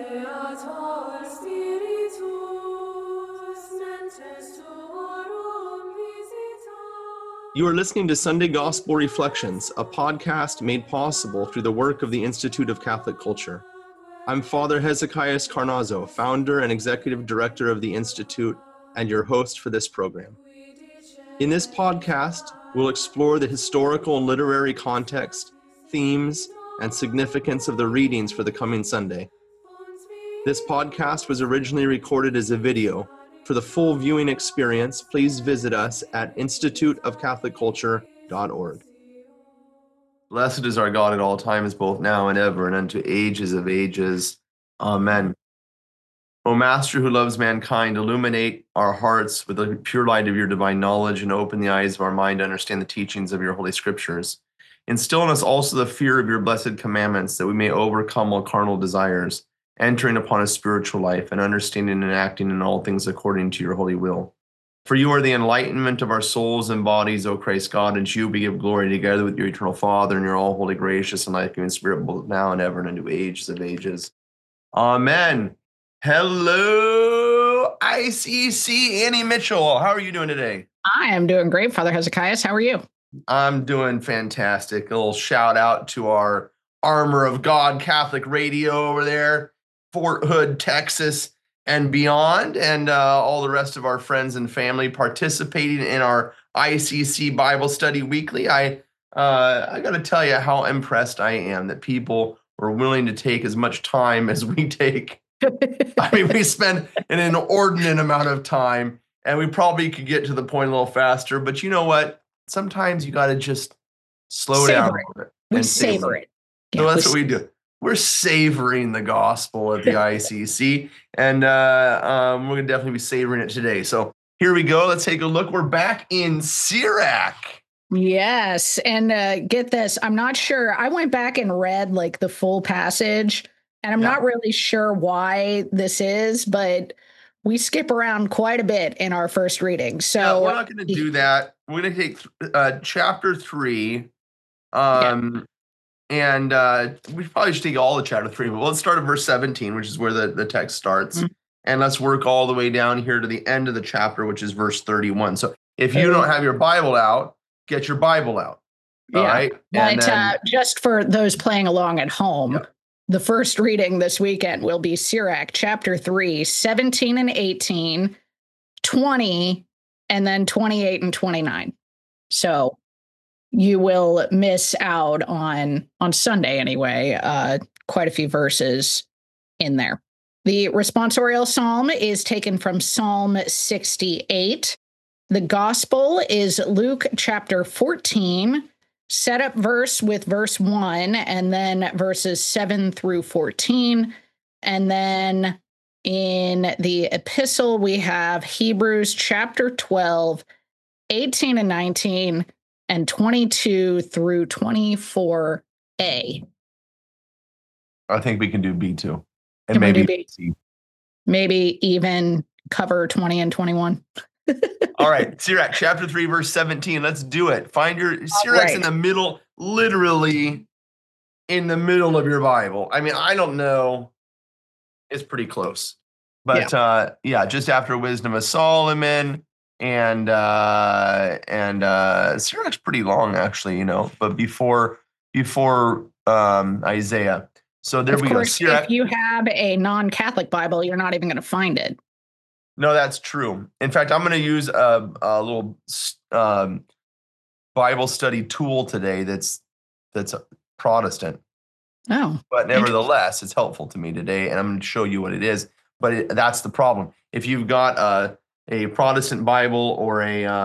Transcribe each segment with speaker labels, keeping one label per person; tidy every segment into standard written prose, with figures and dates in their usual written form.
Speaker 1: Creator Spiritus, mentes tuorum visita.
Speaker 2: You are listening to Sunday Gospel Reflections, a podcast made possible through the work of the Institute of Catholic Culture. I'm Father Hezekiah Carnazzo, founder and executive director of the Institute, and your host for this program. In this podcast, we'll explore the historical and literary context, themes, and significance of the readings for the coming Sunday. This podcast was originally recorded as a video. For the full viewing experience, please visit us at instituteofcatholicculture.org. Blessed is our God at all times, both now and ever, and unto ages of ages. Amen. O Master who loves mankind, illuminate our hearts with the pure light of your divine knowledge and open the eyes of our mind to understand the teachings of your holy scriptures. Instill in us also the fear of your blessed commandments, that we may overcome all carnal desires, entering upon a spiritual life and understanding and acting in all things according to your holy will. For you are the enlightenment of our souls and bodies, O Christ God, and to you we give glory together with your eternal Father and your all-holy, gracious, and life-giving Spirit, both now and ever and unto ages of ages. Amen. Hello, ICC, Annie Mitchell. How are you doing today?
Speaker 3: I am doing great, Father Hezekiah. How are you?
Speaker 2: I'm doing fantastic. A little shout out to our Armor of God Catholic Radio over there, Fort Hood, Texas, and beyond, and all the rest of our friends and family participating in our ICC Bible Study Weekly. I got to tell you how impressed I am that people were willing to take as much time as we take. I mean, we spend an inordinate amount of time, and we probably could get to the point a little faster. But you know what? Sometimes you got to just slow down a little bit.
Speaker 3: We savor it.
Speaker 2: So that's what we do. We're savoring the gospel at the ICC, and we're going to definitely be savoring it today. So here we go. Let's take a look. We're back in Sirach.
Speaker 3: Yes, and get this. I'm not sure. I went back and read like the full passage, and I'm not really sure why this is, but we skip around quite a bit in our first reading. So
Speaker 2: we're not going to do that. We're going to take chapter 3. And we probably should take all the chapter 3, but let's start at verse 17, which is where the text starts. Mm-hmm. And let's work all the way down here to the end of the chapter, which is verse 31. So if you don't have your Bible out, get your Bible out. All right.
Speaker 3: But just for those playing along at home, the first reading this weekend will be Sirach chapter 3, 17 and 18, 20, and then 28 and 29. So you will miss out on Sunday anyway, quite a few verses in there. The responsorial psalm is taken from Psalm 68. The gospel is Luke chapter 14, setup verse with verse 1, and then verses 7 through 14. And then in the epistle, we have Hebrews chapter 12, 18 and 19, and 22 through 24a. I
Speaker 2: think we can do B2.
Speaker 3: And maybe maybe even cover 20 and 21.
Speaker 2: All right, Sirach chapter 3, verse 17. Let's do it. Find your Sirach's in the middle, literally in the middle of your Bible. I mean, I don't know. It's pretty close. But just after Wisdom of Solomon. And Sirach's pretty long, actually, but before Isaiah. So there we go.
Speaker 3: Sirach. If you have a non-Catholic Bible, you're not even going to find it.
Speaker 2: No, that's true. In fact, I'm going to use a little Bible study tool today that's Protestant.
Speaker 3: Oh,
Speaker 2: but nevertheless, it's helpful to me today, and I'm going to show you what it is. But that's the problem. If you've got a Protestant Bible or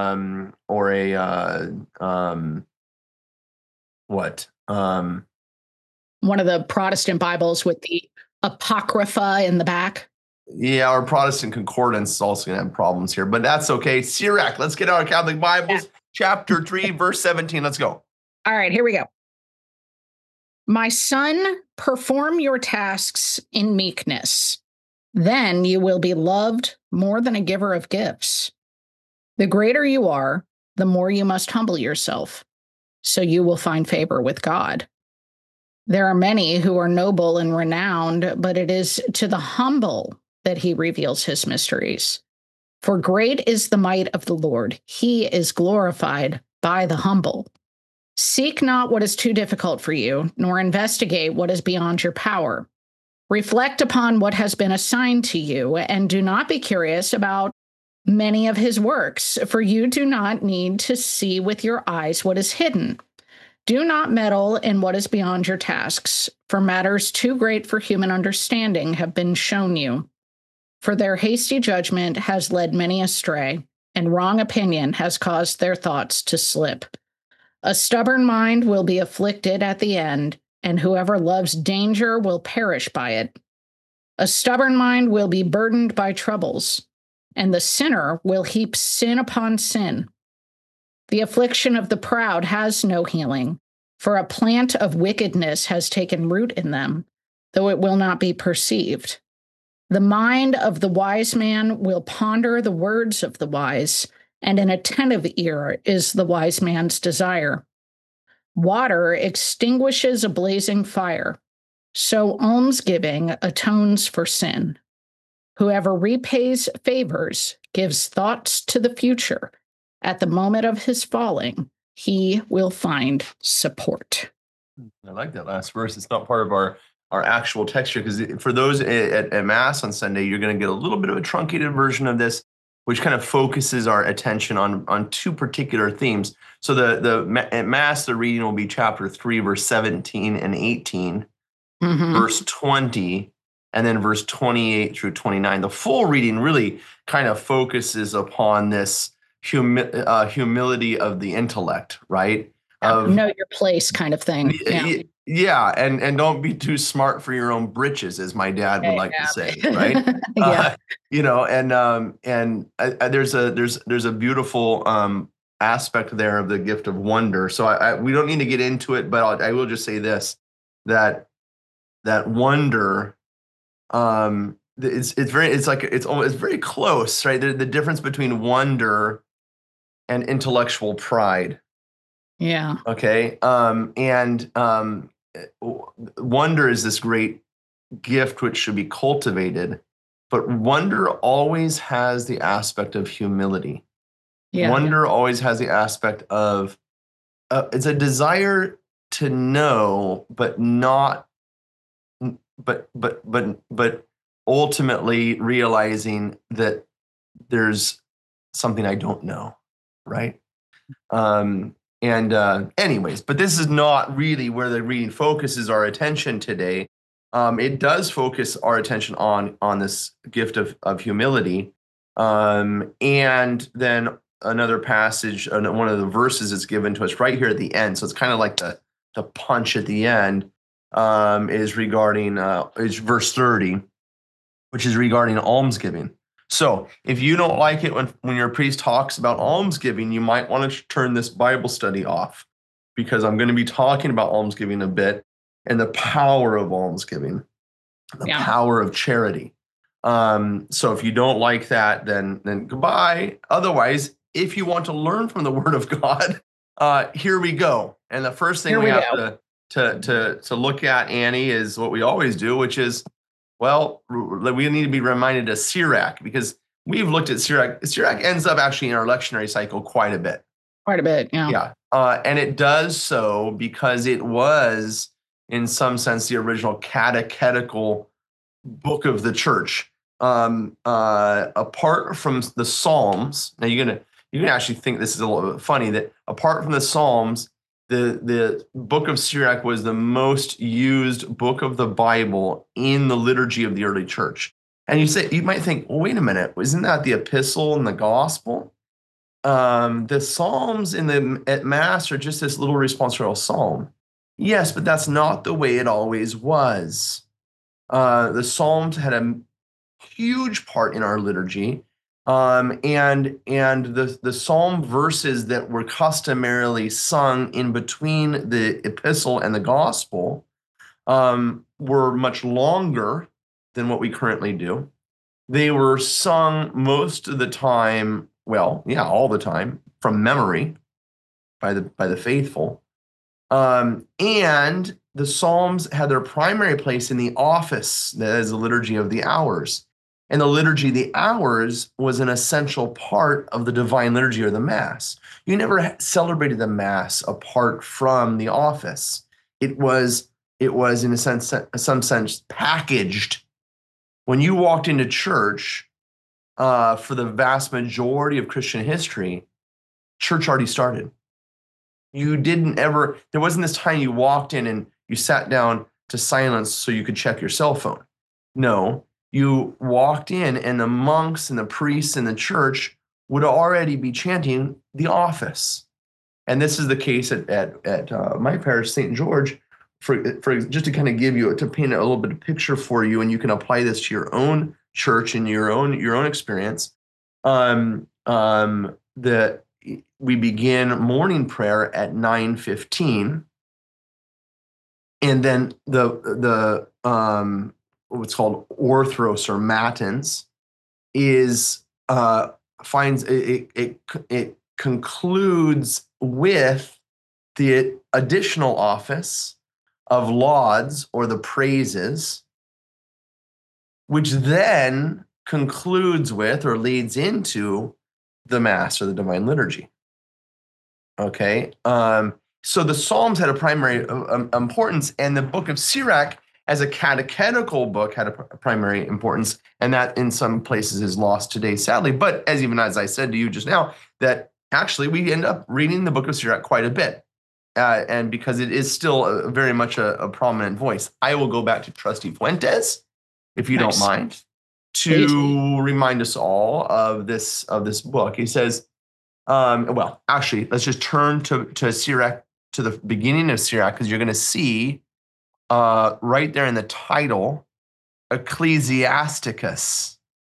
Speaker 3: one of the Protestant Bibles with the Apocrypha in the back.
Speaker 2: Yeah, our Protestant Concordance is also going to have problems here, but that's okay. Sirach, let's get our Catholic Bibles, chapter 3, verse 17. Let's go.
Speaker 3: All right, here we go. My son, perform your tasks in meekness. Then you will be loved more than a giver of gifts. The greater you are, the more you must humble yourself, so you will find favor with God. There are many who are noble and renowned, but it is to the humble that he reveals his mysteries. For great is the might of the Lord. He is glorified by the humble. Seek not what is too difficult for you, nor investigate what is beyond your power. Reflect upon what has been assigned to you, and do not be curious about many of his works, for you do not need to see with your eyes what is hidden. Do not meddle in what is beyond your tasks, for matters too great for human understanding have been shown you. For their hasty judgment has led many astray, and wrong opinion has caused their thoughts to slip. A stubborn mind will be afflicted at the end, and whoever loves danger will perish by it. A stubborn mind will be burdened by troubles, and the sinner will heap sin upon sin. The affliction of the proud has no healing, for a plant of wickedness has taken root in them, though it will not be perceived. The mind of the wise man will ponder the words of the wise, and an attentive ear is the wise man's desire. Water extinguishes a blazing fire, so almsgiving atones for sin. Whoever repays favors gives thoughts to the future. At the moment of his falling, he will find support.
Speaker 2: I like that last verse. It's not part of our actual text here, because for those at Mass on Sunday, you're going to get a little bit of a truncated version of this, which kind of focuses our attention on two particular themes. So at Mass, the reading will be chapter 3, verse 17 and 18, verse 20, and then verse 28 through 29. The full reading really kind of focuses upon this humility of the intellect, right?
Speaker 3: Know your place kind of thing.
Speaker 2: Yeah, and don't be too smart for your own britches, as my dad would like to say, right? There's a beautiful aspect there of the gift of wonder. So we don't need to get into it, but I will just say this: that wonder, it's very close, right? The difference between wonder and intellectual pride.
Speaker 3: Yeah.
Speaker 2: Okay. Wonder is this great gift which should be cultivated, but wonder always has the aspect of humility. Yeah. Wonder always has the aspect of it's a desire to know, but not, but ultimately realizing that there's something I don't know, right? Anyways, but this is not really where the reading focuses our attention today. It does focus our attention on this gift of humility. And then another passage, one of the verses is given to us right here at the end. So it's kind of like the punch at the end, is regarding is verse 30, which is regarding almsgiving. So if you don't like it when your priest talks about almsgiving, you might want to turn this Bible study off, because I'm going to be talking about almsgiving a bit and the power of almsgiving, the power of charity. So if you don't like that, then goodbye. Otherwise, if you want to learn from the Word of God, here we go. And the first thing we have to look at, Annie, is what we always do, which is, well, we need to be reminded of Sirach, because we've looked at Sirach. Sirach ends up actually in our lectionary cycle quite a bit. Yeah. And it does so because it was, in some sense, the original catechetical book of the church. Apart from the Psalms, now you can actually think this is a little bit funny, that apart from the Psalms, the book of Sirach was the most used book of the Bible in the liturgy of the early church. And you might think, well, wait a minute, isn't that the epistle and the gospel? The Psalms at Mass are just this little responsorial psalm. Yes, but that's not the way it always was. The Psalms had a huge part in our liturgy. And the psalm verses that were customarily sung in between the epistle and the gospel were much longer than what we currently do. They were sung most of the time, all the time, from memory by the faithful. And the Psalms had their primary place in the office, that is the Liturgy of the Hours. And the Liturgy of the Hours was an essential part of the Divine Liturgy or the Mass. You never celebrated the Mass apart from the office. It was in a sense, some sense, packaged. When you walked into church, for the vast majority of Christian history, church already started. You didn't ever, there wasn't this time you walked in and you sat down to silence so you could check your cell phone. No, you walked in and the monks and the priests in the church would already be chanting the office. And this is the case at my parish, St. George, for just to kind of give you, to paint a little bit of picture for you, and you can apply this to your own church and your own experience. That we begin morning prayer at 9:15, and then the what's called orthros or matins is finds it concludes with the additional office of lauds or the praises, which then concludes with or leads into the Mass or the Divine Liturgy. Okay, so the Psalms had a primary importance, and the Book of Sirach, as a catechetical book, had a primary importance, and that in some places is lost today, sadly. But as I said to you just now, that actually we end up reading the Book of Sirach quite a bit, and because it is still very much a prominent voice. I will go back to Trustee Fuentes, if you don't mind, to remind us all of this book. He says, well, actually, let's just turn to Sirach, to the beginning of Sirach, because you're going to see right there in the title, Ecclesiasticus,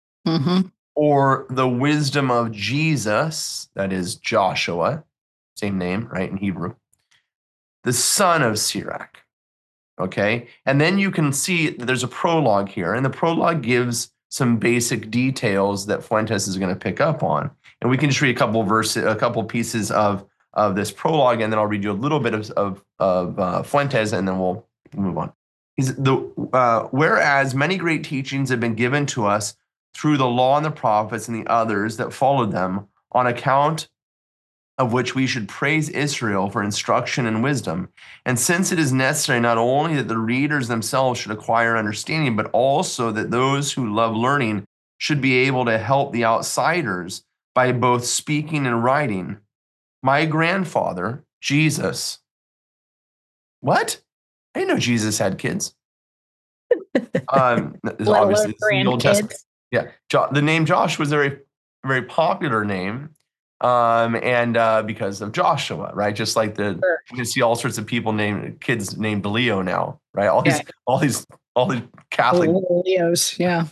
Speaker 2: or the wisdom of Jesus, that is Joshua, same name, right, in Hebrew, the son of Sirach. Okay, and then you can see that there's a prologue here, and the prologue gives some basic details that Fuentes is going to pick up on. And we can just read a couple pieces of this prologue, and then I'll read you a little bit of Fuentes, and then we'll move on. Whereas many great teachings have been given to us through the law and the prophets and the others that followed them, on account of which we should praise Israel for instruction and wisdom. And since it is necessary not only that the readers themselves should acquire understanding, but also that those who love learning should be able to help the outsiders by both speaking and writing. My grandfather, Jesus. What? I didn't know Jesus had kids. Obviously, the Old Testament. Yeah, the name Josh was a very, very popular name. And because of Joshua, right? Just like you can see all sorts of kids named Leo now, right? All these Catholic
Speaker 3: Leos, yeah.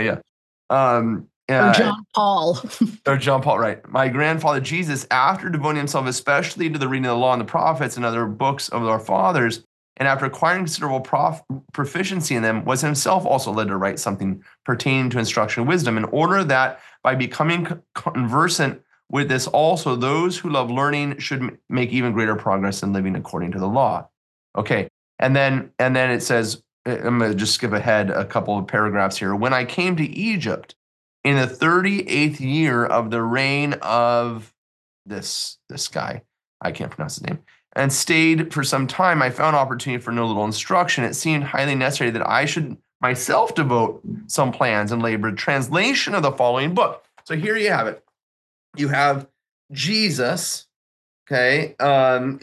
Speaker 3: Or John Paul.
Speaker 2: Or John Paul, right. My grandfather Jesus, after devoting himself especially to the reading of the law and the prophets and other books of our fathers, and after acquiring considerable proficiency in them, was himself also led to write something pertaining to instruction and wisdom, in order that by becoming conversant with this also, those who love learning should make even greater progress in living according to the law. Okay, and then it says, I'm going to just skip ahead a couple of paragraphs here. When I came to Egypt in the 38th year of the reign of this guy, I can't pronounce his name, and stayed for some time, I found opportunity for no little instruction. It seemed highly necessary that I should myself devote some plans and labor to translation of the following book. So here you have it. You have Jesus, okay, and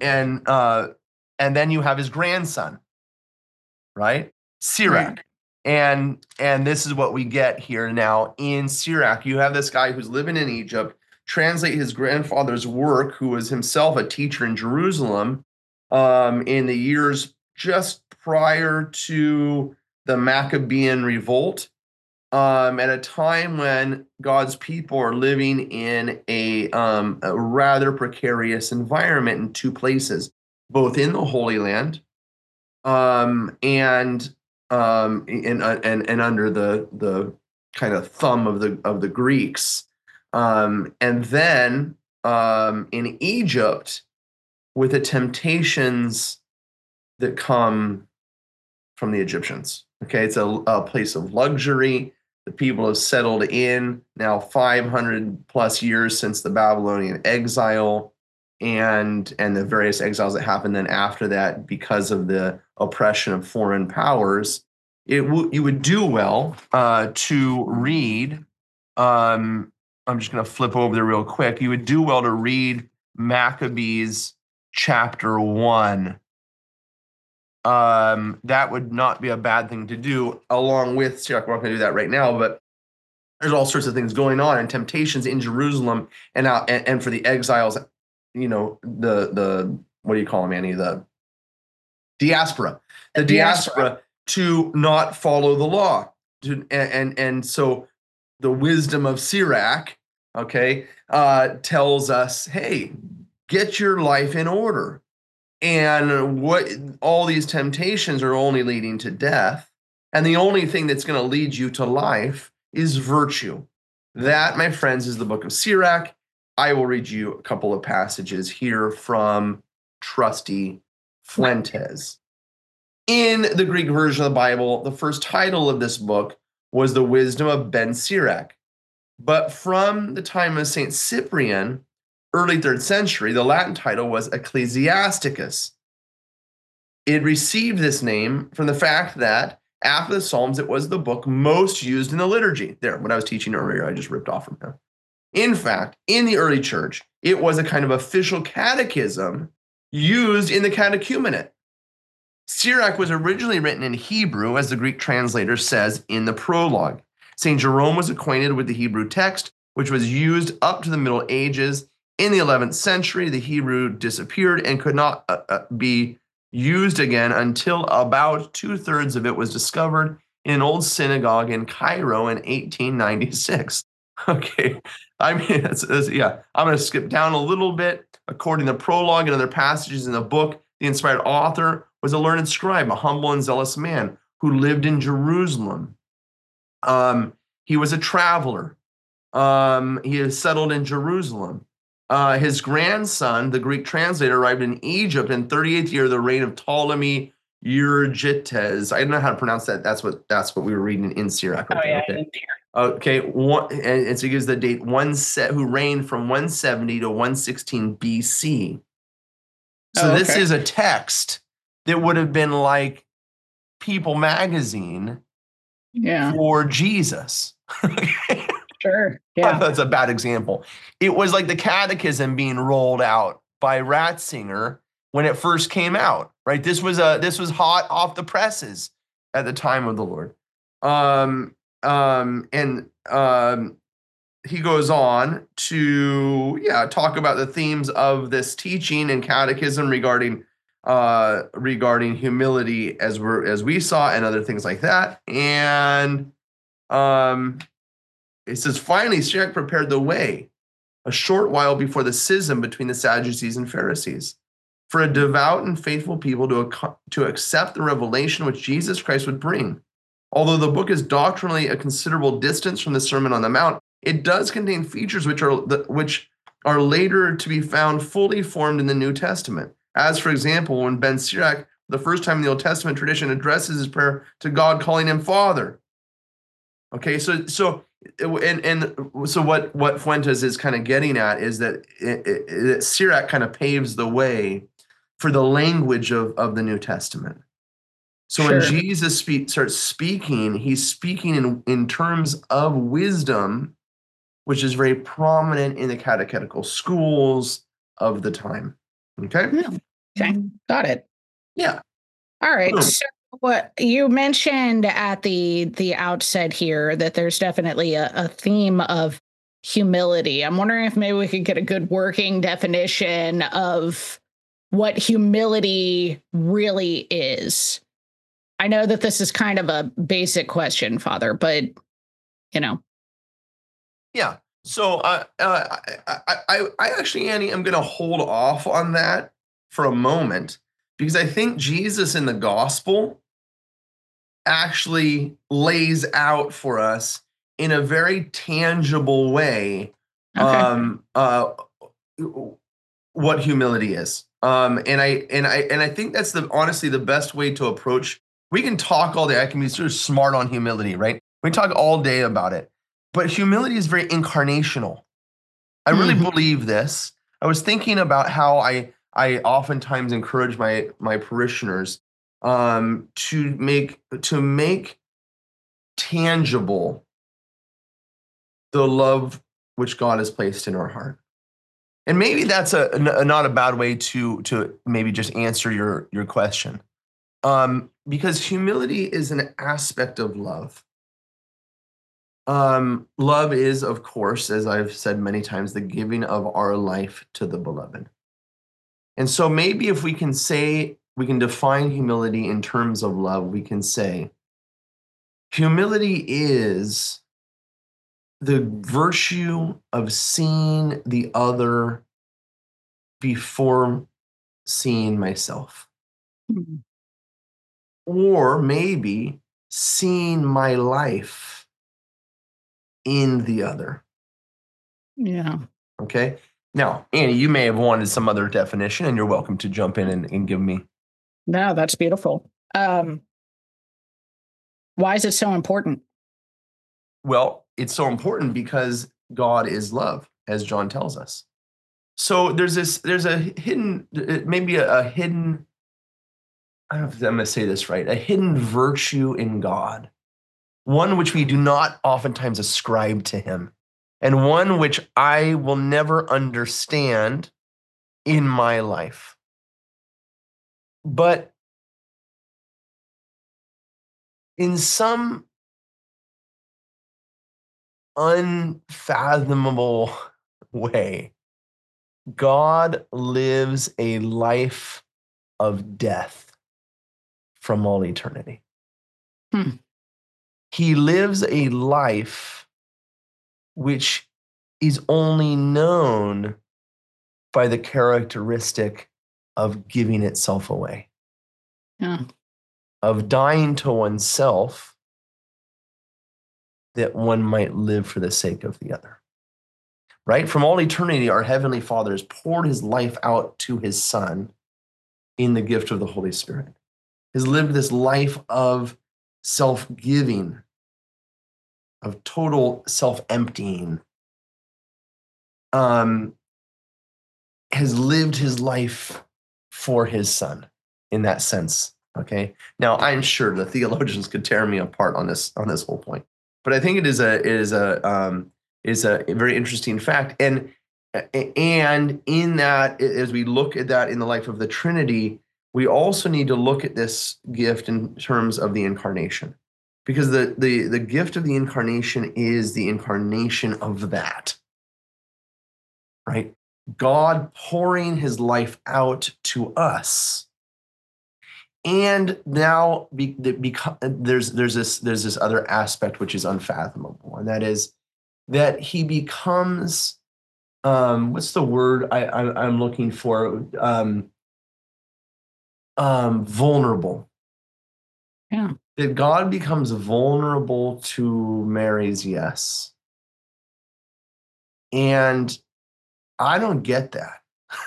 Speaker 2: then you have his grandson, right, Sirach, and this is what we get here now in Sirach. You have this guy who's living in Egypt translate his grandfather's work, who was himself a teacher in Jerusalem, in the years just prior to the Maccabean revolt. At a time when God's people are living in a rather precarious environment in two places, both in the Holy Land and under the kind of thumb of the Greeks, and then in Egypt with the temptations that come from the Egyptians. Okay, it's a place of luxury. The people have settled in now 500 plus years since the Babylonian exile and the various exiles that happened then after that because of the oppression of foreign powers. You would do well to read. I'm just going to flip over there real quick. You would do well to read Maccabees chapter 1. That would not be a bad thing to do along with Sirach. We're not going to do that right now, but there's all sorts of things going on and temptations in Jerusalem and for the exiles, the what do you call them, Annie? The diaspora. The diaspora to not follow the law. And so the wisdom of Sirach, okay, tells us, hey, get your life in order. And what all these temptations are only leading to death. And the only thing that's going to lead you to life is virtue. That, my friends, is the book of Sirach. I will read you a couple of passages here from Trusty Fuentes. In the Greek version of the Bible, the first title of this book was The Wisdom of Ben Sirach. But from the time of St. Cyprian, early 3rd century, the Latin title was Ecclesiasticus. It received this name from the fact that after the Psalms, it was the book most used in the liturgy. There, what I was teaching earlier, I just ripped off from him. In fact, in the early church, it was a kind of official catechism used in the catechumenate. Sirach was originally written in Hebrew, as the Greek translator says in the prologue. St. Jerome was acquainted with the Hebrew text, which was used up to the Middle Ages. In the 11th century, the Hebrew disappeared and could not be used again until about 2/3 of it was discovered in an old synagogue in Cairo in 1896. Okay, I mean, yeah, I'm going to skip down a little bit. According to the prologue and other passages in the book, the inspired author was a learned scribe, a humble and zealous man who lived in Jerusalem. He was a traveler. He is settled in Jerusalem. His grandson, the Greek translator, arrived in Egypt in 38th year of the reign of Ptolemy Euergetes. I don't know how to pronounce that. That's what we were reading in Sirach.
Speaker 3: Okay,
Speaker 2: okay.
Speaker 3: I didn't hear.
Speaker 2: Okay, and so he gives the date who reigned from 170 to 116 BC. So this is a text that would have been like People magazine for Jesus.
Speaker 3: Sure. Yeah.
Speaker 2: That's a bad example. It was like the catechism being rolled out by Ratzinger when it first came out, right? This was hot off the presses at the time of the Lord. He goes on to talk about the themes of this teaching and catechism regarding humility as we saw and other things like that. And it says, finally, Sirach prepared the way a short while before the schism between the Sadducees and Pharisees for a devout and faithful people to accept the revelation which Jesus Christ would bring. Although the book is doctrinally a considerable distance from the Sermon on the Mount, it does contain features which are later to be found fully formed in the New Testament. As, for example, when Ben Sirach, the first time in the Old Testament tradition, addresses his prayer to God, calling him Father. Okay, so what Fuentes is kind of getting at is that Sirach kind of paves the way for the language of the New Testament. So when Jesus starts speaking, he's speaking in terms of wisdom, which is very prominent in the catechetical schools of the time. Okay?
Speaker 3: Yeah. Okay, got it.
Speaker 2: Yeah.
Speaker 3: All right. So what you mentioned at the outset here that there's definitely a theme of humility. I'm wondering if maybe we could get a good working definition of what humility really is. I know that this is kind of a basic question, Father, but
Speaker 2: Yeah. So I actually, Annie, I'm going to hold off on that for a moment because I think Jesus in the gospel actually lays out for us in a very tangible way what humility is. And I think that's honestly the best way to approach. We can talk all day. I can be sort of smart on humility, right? We talk all day about it, but humility is very incarnational. I really
Speaker 3: Mhm.
Speaker 2: believe this. I was thinking about how I oftentimes encourage my parishioners to make tangible the love which God has placed in our heart. And maybe that's not a bad way to maybe just answer your question. Because humility is an aspect of love. Love is, of course, as I've said many times, the giving of our life to the beloved. And so maybe if we can define humility in terms of love, we can say humility is the virtue of seeing the other before seeing myself.
Speaker 3: Mhm.
Speaker 2: Or maybe seeing my life in the other.
Speaker 3: Yeah.
Speaker 2: Okay. Now, Annie, you may have wanted some other definition, and you're welcome to jump in and give me.
Speaker 3: No, that's beautiful. Why is it so important?
Speaker 2: Well, it's so important because God is love, as John tells us. So there's a hidden, maybe a hidden, I don't know if I'm going to say this right, a hidden virtue in God, one which we do not oftentimes ascribe to him, and one which I will never understand in my life. But in some unfathomable way, God lives a life of death from all eternity.
Speaker 3: Hmm.
Speaker 2: He lives a life which is only known by the characteristic of giving itself away,
Speaker 3: Yeah.
Speaker 2: of dying to oneself that one might live for the sake of the other. Right? From all eternity, our Heavenly Father has poured his life out to his Son in the gift of the Holy Spirit, has lived this life of self-giving, of total self-emptying, has lived his life for his Son in that sense. Okay. Now, I'm sure the theologians could tear me apart on this whole point, but I think it is a very interesting fact. And in that, as we look at that in the life of the Trinity, we also need to look at this gift in terms of the incarnation, because the gift of the incarnation is the incarnation of that, right? God pouring his life out to us. And now there's this other aspect which is unfathomable, and that is that he becomes what's the word I'm looking for? Vulnerable.
Speaker 3: Yeah.
Speaker 2: That God becomes vulnerable to Mary's yes. And I don't get that.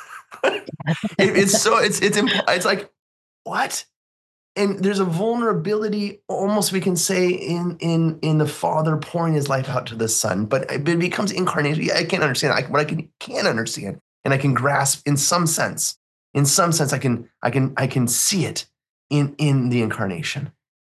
Speaker 2: It's like, what? And there's a vulnerability, almost we can say, in the Father pouring his life out to the Son, but it becomes incarnation. I can't understand. What I can understand, and I can grasp in some sense. In some sense, I can see it in the incarnation.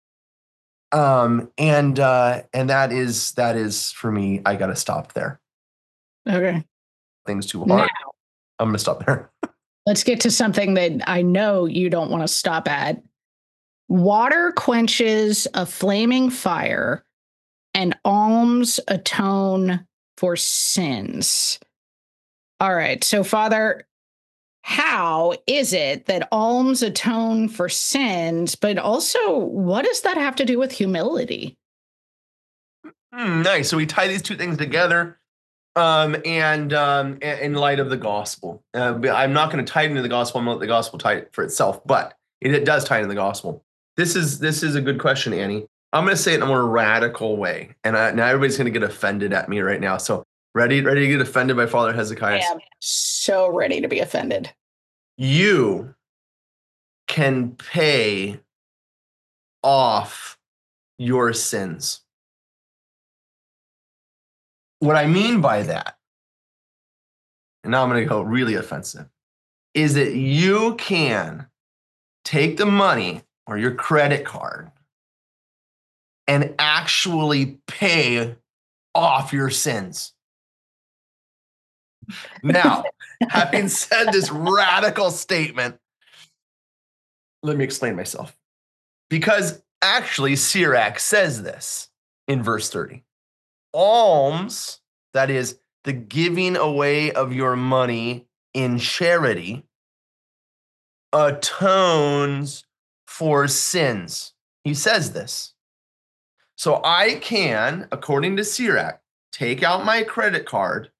Speaker 2: And that is for me. I got to stop there.
Speaker 3: Okay.
Speaker 2: Things too
Speaker 3: Now,
Speaker 2: hard. I'm going to stop there.
Speaker 3: let's get to something that I know you don't want to stop at. Water quenches a flaming fire, and alms atone for sins. All right. So, Father, how is it that alms atone for sins, but also what does that have to do with humility?
Speaker 2: Nice. So we tie these two things together. And in light of the gospel, I'm not going to tie it into the gospel. I'm going to let the gospel tie it for itself, but it does tie into the gospel. This is a good question, Annie. I'm going to say it in a more radical way, and now everybody's going to get offended at me right now. So Ready to get offended by Father
Speaker 3: I
Speaker 2: Hezekiah?
Speaker 3: am so ready to be offended.
Speaker 2: You can pay off your sins. What I mean by that, and now I'm going to go really offensive, is that you can take the money or your credit card and actually pay off your sins. Now, having said this radical statement, let me explain myself. Because actually, Sirach says this in verse 30. Alms, that is the giving away of your money in charity, atones for sins. He says this. So I can, according to Sirach, take out my credit card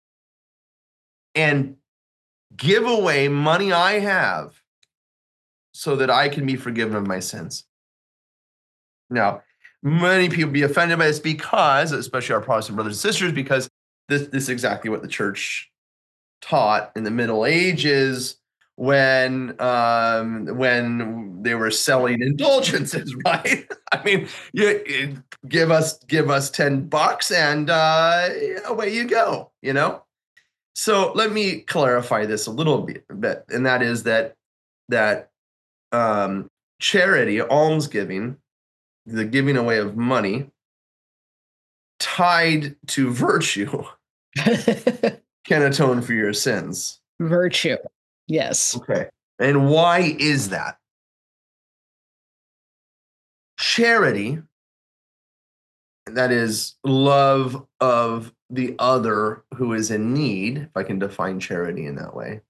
Speaker 2: and give away money I have so that I can be forgiven of my sins. Now, many people be offended by this because, especially our Protestant brothers and sisters, because this is exactly what the church taught in the Middle Ages when they were selling indulgences, right? I mean, you give us $10 and away you go, you know. So let me clarify this a little bit, and that is that charity, almsgiving, the giving away of money, tied to virtue, can atone for your sins.
Speaker 3: Virtue. Yes.
Speaker 2: Okay. And why is that? Charity, that is love of the other who is in need, if I can define charity in that way,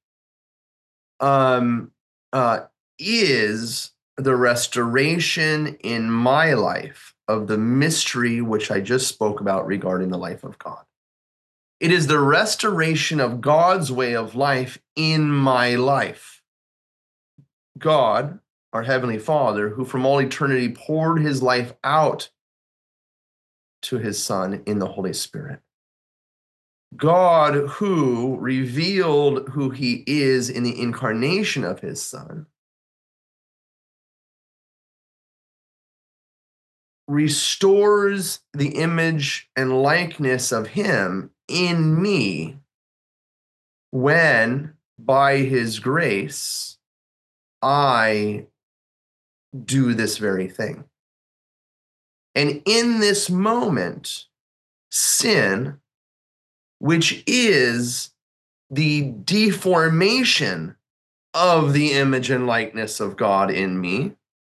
Speaker 2: is the restoration in my life of the mystery which I just spoke about regarding the life of God. It is the restoration of God's way of life in my life. God, our Heavenly Father, who from all eternity poured his life out to his Son in the Holy Spirit. God, who revealed who he is in the incarnation of his Son, restores the image and likeness of him in me when, by his grace, I do this very thing. And in this moment, sin, which is the deformation of the image and likeness of God in me,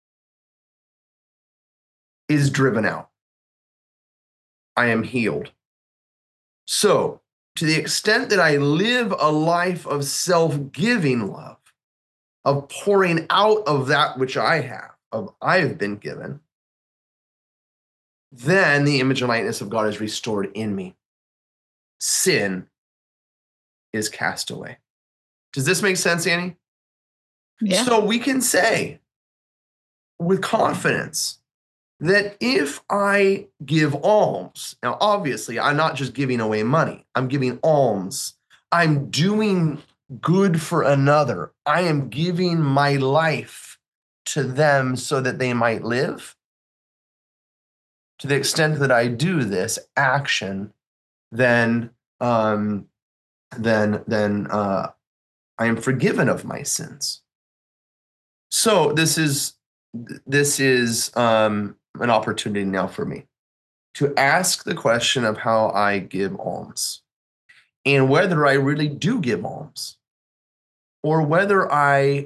Speaker 2: is driven out. I am healed. So, to the extent that I live a life of self-giving love, of pouring out of that which I have been given, then the image and likeness of God is restored in me. Sin is cast away. Does this make sense, Annie?
Speaker 3: Yeah.
Speaker 2: So we can say with confidence that if I give alms, now obviously I'm not just giving away money, I'm giving alms. I'm doing good for another. I am giving my life to them so that they might live. To the extent that I do this action, then I am forgiven of my sins. So this is an opportunity now for me to ask the question of how I give alms and whether I really do give alms or whether I,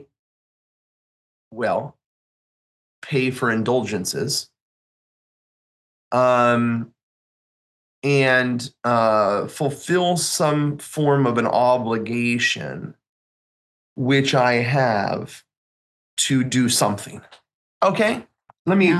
Speaker 2: pay for indulgences and fulfill some form of an obligation which I have to do something. Okay, let me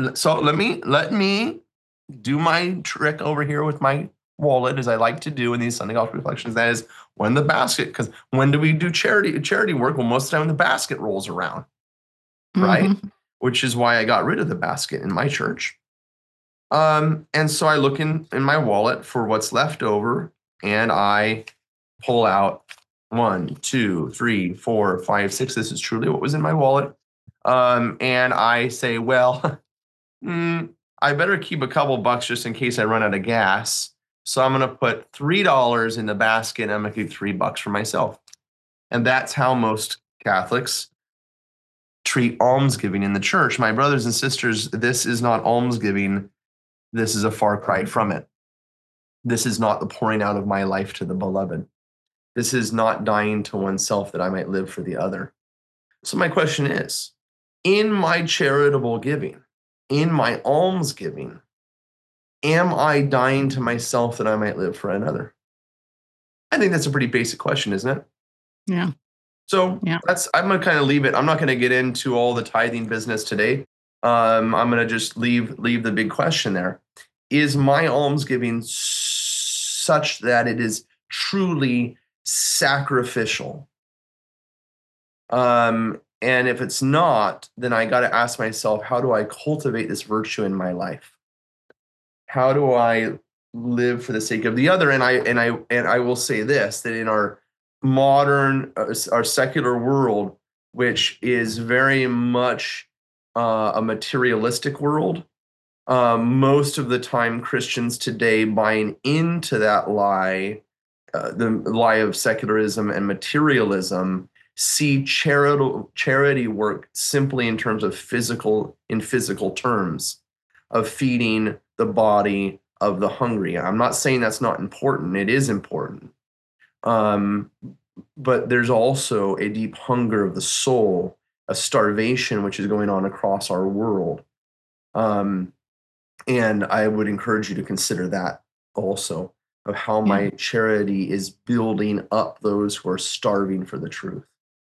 Speaker 2: do my trick over here with my wallet, as I like to do in these Sunday Gospel Reflections. That is when the basket, because when do we do charity work? Well, most of the time when the basket rolls around, right? Which is why I got rid of the basket in my church. And so I look in my wallet for what's left over, and I pull out 1, 2, 3, 4, 5, 6. This is truly what was in my wallet. And I say, well, I better keep a couple bucks just in case I run out of gas. So I'm going to put $3 in the basket, and I'm going to keep $3 for myself. And that's how most Catholics treat almsgiving in the church. My brothers and sisters, this is not almsgiving. This is a far cry from it. This is not the pouring out of my life to the beloved. This is not dying to oneself that I might live for the other. So my question is, in my charitable giving, in my almsgiving, am I dying to myself that I might live for another? I think that's a pretty basic question, isn't it?
Speaker 3: Yeah.
Speaker 2: So I'm going to kind of leave it. I'm not going to get into all the tithing business today. I'm going to just leave the big question there. Is my almsgiving such that it is truly sacrificial? And if it's not, then I got to ask myself, how do I cultivate this virtue in my life? How do I live for the sake of the other? And I will say this, that in our modern, our secular world, which is very much a materialistic world, most of the time Christians today buying into that lie, the lie of secularism and materialism, see charity work simply in terms of physical terms, of feeding the body of the hungry. I'm not saying that's not important. It is important. But there's also a deep hunger of the soul, a starvation, which is going on across our world. And I would encourage you to consider that also, of how my charity is building up those who are starving for the truth.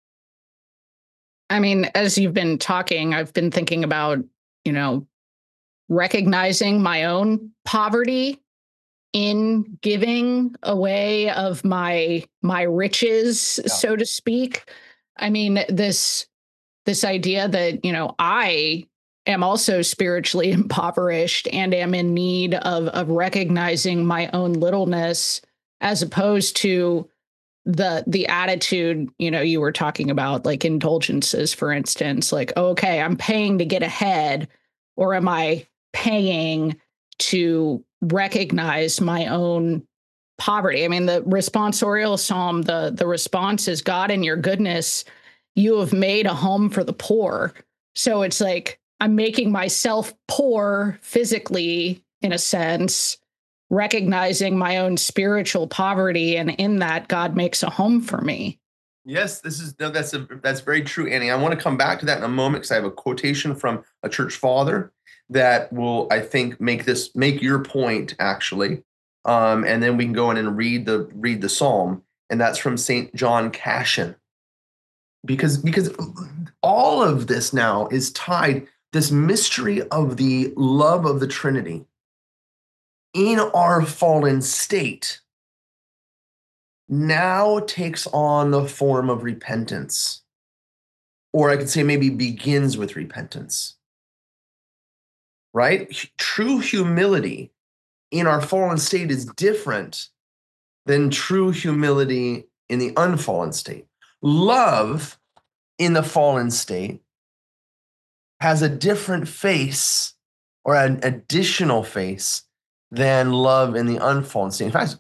Speaker 3: I mean, as you've been talking, I've been thinking about, recognizing my own poverty in giving away of my riches, so to speak. I mean, this idea that, I am also spiritually impoverished and am in need of recognizing my own littleness, as opposed to the attitude, you were talking about, like indulgences, for instance, like, okay, I'm paying to get ahead, or am I paying to recognize my own poverty? I mean, the responsorial psalm, the response is, God, in your goodness, you have made a home for the poor. So it's like, I'm making myself poor physically, in a sense, recognizing my own spiritual poverty, and in that, God makes a home for me.
Speaker 2: Yes, that's very true, Annie. I want to come back to that in a moment, because I have a quotation from a church father that will, I think, make your point, actually. And then we can go in and read the psalm, and that's from St. John Cassian. Because all of this now is tied, this mystery of the love of the Trinity in our fallen state now takes on the form of repentance. Or I could say maybe begins with repentance. Right? True humility in our fallen state is different than true humility in the unfallen state. Love in the fallen state has a different face, or an additional face, than love in the unfallen state. In fact,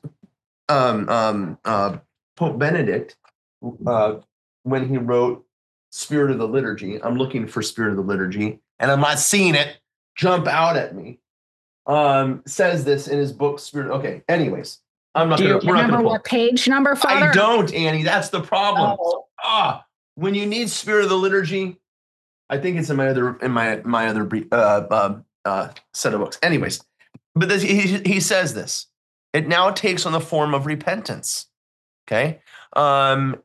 Speaker 2: Pope Benedict, when he wrote Spirit of the Liturgy, I'm looking for Spirit of the Liturgy, and I'm not seeing it jump out at me, says this in his book, Spirit. Okay, anyways, I'm not going to.
Speaker 3: Remember what page number, Father?
Speaker 2: I don't, Annie. That's the problem. Oh. When you need Spirit of the Liturgy, I think it's in my other set of books. Anyways, but he says this. It now takes on the form of repentance. Okay, let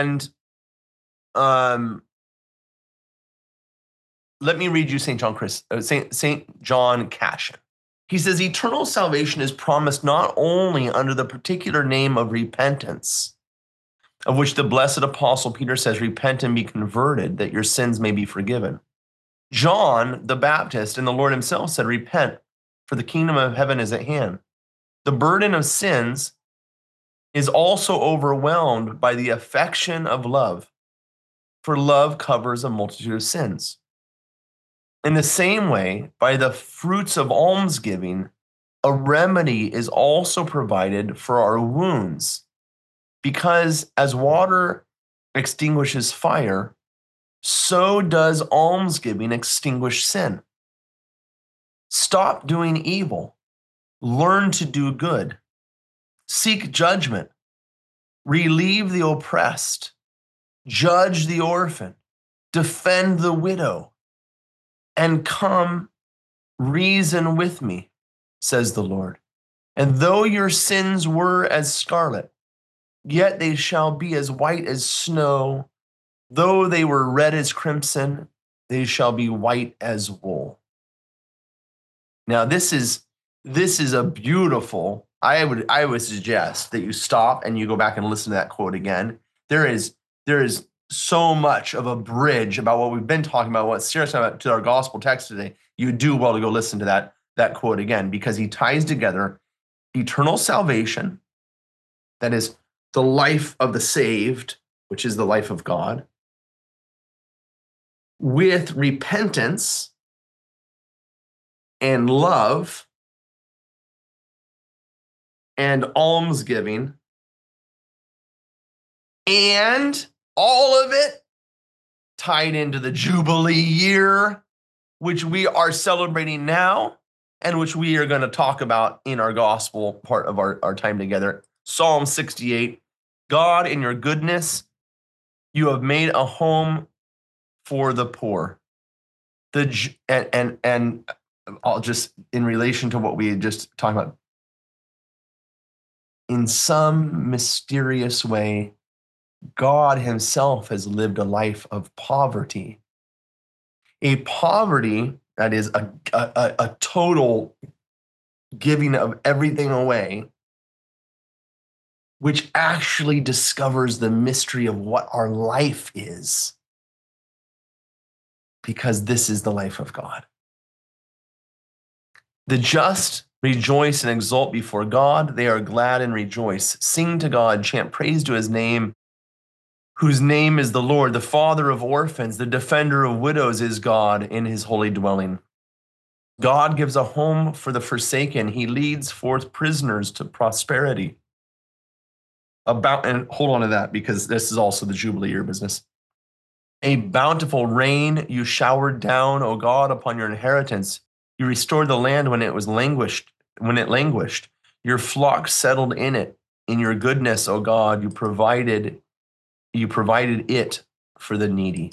Speaker 2: me read you Saint John Cassian. He says, eternal salvation is promised not only under the particular name of repentance, of which the blessed apostle Peter says, repent and be converted, that your sins may be forgiven. John the Baptist and the Lord himself said, repent, for the kingdom of heaven is at hand. The burden of sins is also overwhelmed by the affection of love, for love covers a multitude of sins. In the same way, by the fruits of almsgiving, a remedy is also provided for our wounds, because as water extinguishes fire, so does almsgiving extinguish sin. Stop doing evil. Learn to do good. Seek judgment. Relieve the oppressed. Judge the orphan. Defend the widow. And come reason with me, says the Lord. And though your sins were as scarlet, yet they shall be as white as snow. Though they were red as crimson, they shall be white as wool. Now, this is a beautiful. I would suggest that you stop and you go back and listen to that quote again. There is so much of a bridge about what we've been talking about, what Sarah's talking about to our gospel text today. You do well to go listen to that quote again, because he ties together eternal salvation, that is the life of the saved, which is the life of God, with repentance and love and almsgiving, and all of it tied into the Jubilee year, which we are celebrating now and which we are going to talk about in our gospel part of our time together. Psalm 68, God, in your goodness, you have made a home for the poor. And I'll just, in relation to what we had just talked about, in some mysterious way, God himself has lived a life of poverty. A poverty that is a total giving of everything away, which actually discovers the mystery of what our life is, because this is the life of God. The just rejoice and exult before God. They are glad and rejoice. Sing to God, chant praise to his name, whose name is the Lord, the Father of orphans, the defender of widows is God in his holy dwelling. God gives a home for the forsaken. He leads forth prisoners to prosperity. And hold on to that, because this is also the Jubilee year business. A bountiful rain you showered down, O God, upon your inheritance. You restored the land when it languished. Your flock settled in it. In your goodness, O God, you provided it for the needy.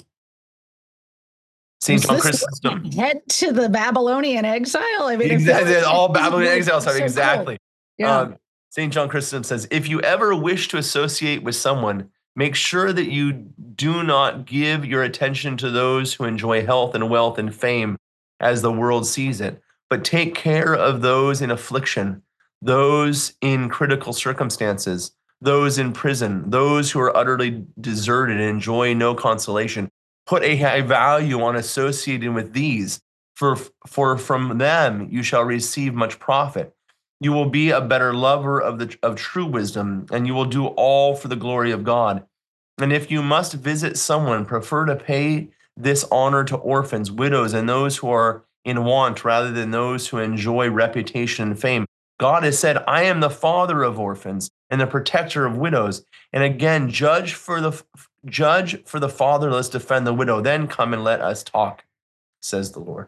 Speaker 2: St. John Chrysostom.
Speaker 3: Head to the Babylonian exile. I mean,
Speaker 2: exactly, all Babylonian exiles have, exactly.
Speaker 3: Cool. Yeah.
Speaker 2: St. John Chrysostom says, if you ever wish to associate with someone, make sure that you do not give your attention to those who enjoy health and wealth and fame as the world sees it, but take care of those in affliction, those in critical circumstances, those in prison, those who are utterly deserted and enjoy no consolation. Put a high value on associating with these, for from them you shall receive much profit. You will be a better lover of true wisdom, and you will do all for the glory of God. And if you must visit someone, prefer to pay this honor to orphans, widows, and those who are in want, rather than those who enjoy reputation and fame. God has said, I am the father of orphans and the protector of widows. And again, judge for the fatherless, defend the widow. Then come and let us talk, says the Lord.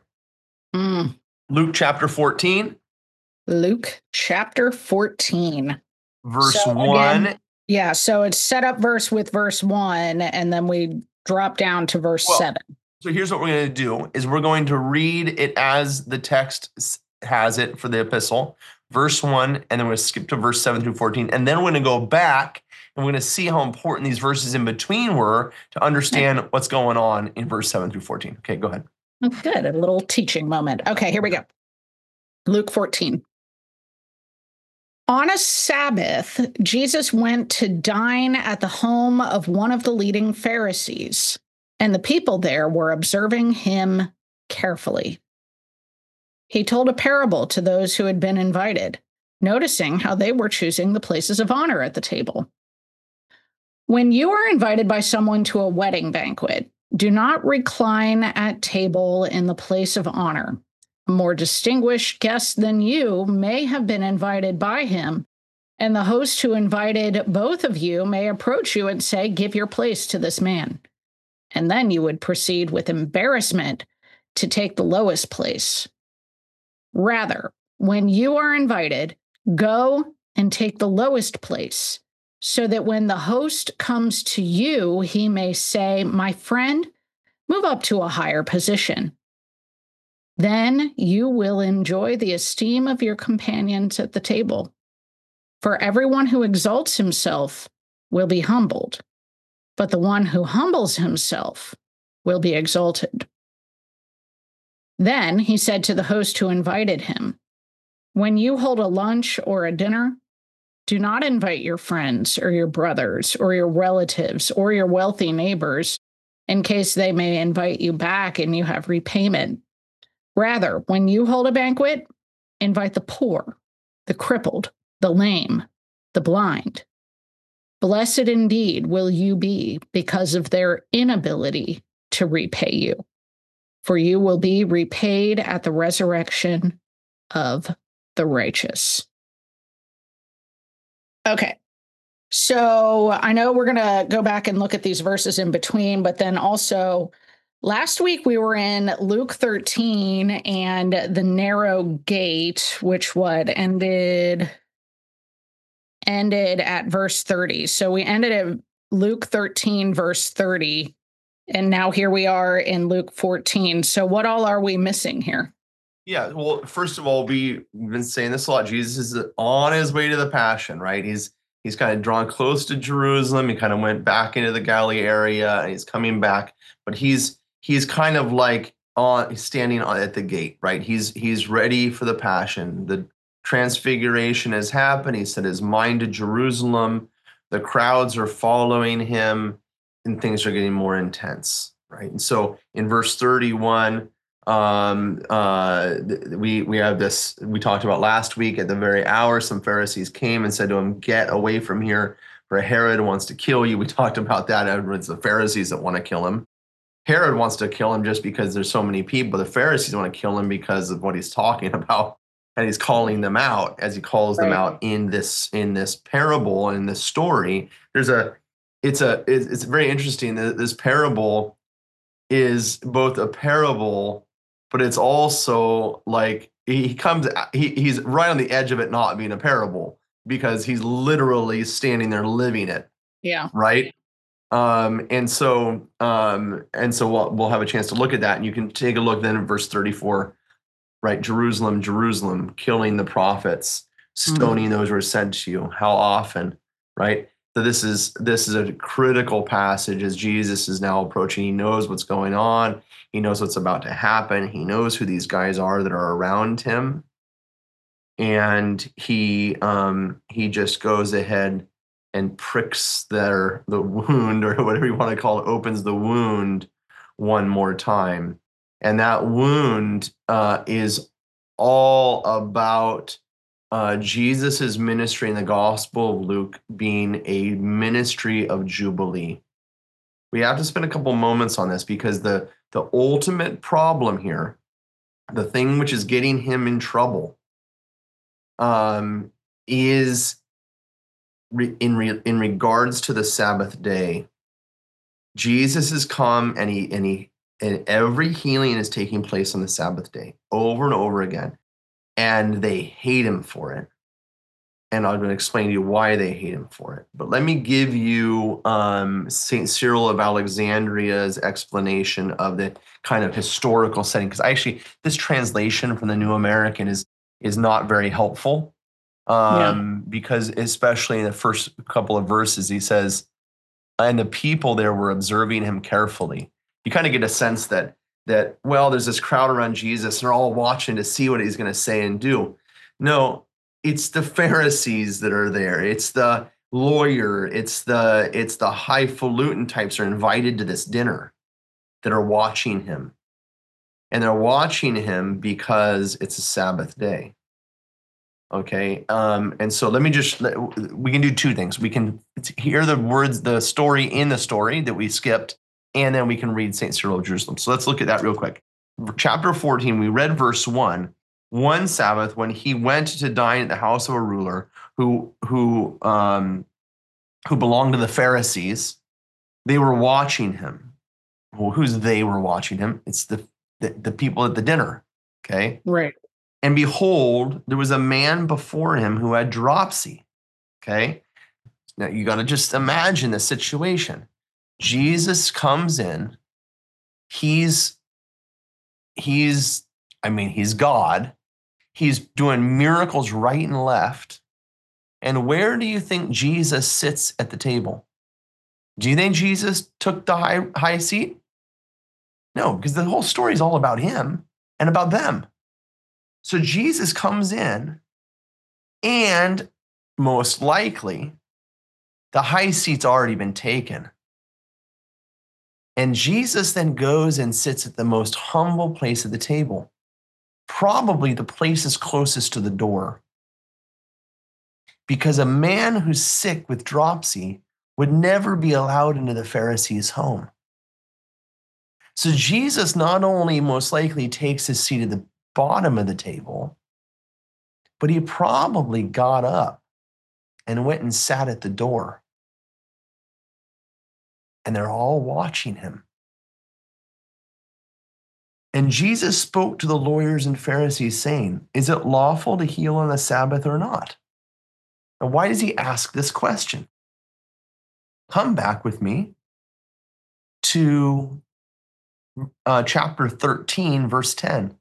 Speaker 2: Luke chapter 14.
Speaker 3: Luke chapter 14.
Speaker 2: Verse 1.
Speaker 3: Again, yeah, so it's set up verse with verse 1, and then we drop down to verse 7.
Speaker 2: So here's what we're going to do, is we're going to read it as the text has it for the epistle, verse 1, and then we're going to skip to verse 7 through 14, and then we're going to go back, and we're going to see how important these verses in between were to understand what's going on in verse 7 through 14. Okay, go ahead.
Speaker 3: Good, a little teaching moment. Okay, here we go. Luke 14. On a Sabbath, Jesus went to dine at the home of one of the leading Pharisees, and the people there were observing him carefully. He told a parable to those who had been invited, noticing how they were choosing the places of honor at the table. When you are invited by someone to a wedding banquet, do not recline at table in the place of honor. A more distinguished guest than you may have been invited by him, and the host who invited both of you may approach you and say, "Give your place to this man." And then you would proceed with embarrassment to take the lowest place. Rather, when you are invited, go and take the lowest place, so that when the host comes to you, he may say, "My friend, move up to a higher position." Then you will enjoy the esteem of your companions at the table. For everyone who exalts himself will be humbled, but the one who humbles himself will be exalted. Then he said to the host who invited him, "When you hold a lunch or a dinner, do not invite your friends or your brothers or your relatives or your wealthy neighbors, in case they may invite you back and you have repayment. Rather, when you hold a banquet, invite the poor, the crippled, the lame, the blind. Blessed indeed will you be because of their inability to repay you, for you will be repaid at the resurrection of the righteous." Okay. So I know we're going to go back and look at these verses in between, but then also last week we were in Luke 13 and the narrow gate, which ended at verse 30. So we ended at Luke 13, verse 30. And now here we are in Luke 14. So what all are we missing here?
Speaker 2: Yeah, well, first of all, we've been saying this a lot. Jesus is on his way to the Passion, right? He's kind of drawn close to Jerusalem. He kind of went back into the Galilee area, and he's coming back. But he's kind of like standing at the gate, right? He's ready for the Passion. The Transfiguration has happened. He set his mind to Jerusalem. The crowds are following him, and things are getting more intense, right? And so in verse 31. We have this, we talked about last week. At the very hour, some Pharisees came and said to him, "Get away from here, for Herod wants to kill you." We talked about that. It's the Pharisees that want to kill him. Herod wants to kill him just because there's so many people. The Pharisees want to kill him because of what he's talking about, and he's calling them out as he calls them out in this parable and in this story. It's very interesting that this parable is both a parable, but it's also like he's right on the edge of it not being a parable, because he's literally standing there living it.
Speaker 3: Yeah.
Speaker 2: Right. And so we'll have a chance to look at that, and you can take a look then at verse 34, right? "Jerusalem, Jerusalem, killing the prophets, stoning those who are sent to you. How often," right? So this is a critical passage as Jesus is now approaching. He knows what's going on. He knows what's about to happen. He knows who these guys are that are around him. And he just goes ahead and pricks the wound, or whatever you want to call it, opens the wound one more time. And that wound is all about Jesus' ministry in the Gospel of Luke being a ministry of Jubilee. We have to spend a couple moments on this, because the ultimate problem here, the thing which is getting him in trouble, is in regards to the Sabbath day. Jesus has come, and every healing is taking place on the Sabbath day over and over again, and they hate him for it. And I'm going to explain to you why they hate him for it. But let me give you St. Cyril of Alexandria's explanation of the kind of historical setting, because actually this translation from the New American is not very helpful, because especially in the first couple of verses, he says, "And the people there were observing him carefully." You kind of get a sense that well, there's this crowd around Jesus, and they're all watching to see what he's going to say and do. No, it's the Pharisees that are there. It's the lawyer. It's the highfalutin types are invited to this dinner that are watching him. and they're watching him because it's a Sabbath day. Okay. And so we can do two things. We can hear the words, the story in the story that we skipped, and then we can read St. Cyril of Jerusalem. So let's look at that real quick. Chapter 14, we read verse 1. One Sabbath, when he went to dine at the house of a ruler who belonged to the Pharisees, they were watching him. Well, who's they were watching him? It's the people at the dinner. Okay.
Speaker 3: Right.
Speaker 2: And behold, there was a man before him who had dropsy. Okay. Now you got to just imagine the situation. Jesus comes in. He's God. He's doing miracles right and left. And where do you think Jesus sits at the table? Do you think Jesus took the high seat? No, because the whole story is all about him and about them. So Jesus comes in, and most likely, the high seat's already been taken. And Jesus then goes and sits at the most humble place at the table, probably the place closest to the door. Because a man who's sick with dropsy would never be allowed into the Pharisee's home. So Jesus not only most likely takes his seat at the bottom of the table, but he probably got up and went and sat at the door. And they're all watching him. And Jesus spoke to the lawyers and Pharisees, saying, "Is it lawful to heal on the Sabbath or not?" Now, why does he ask this question? Come back with me to chapter 13, verse 10.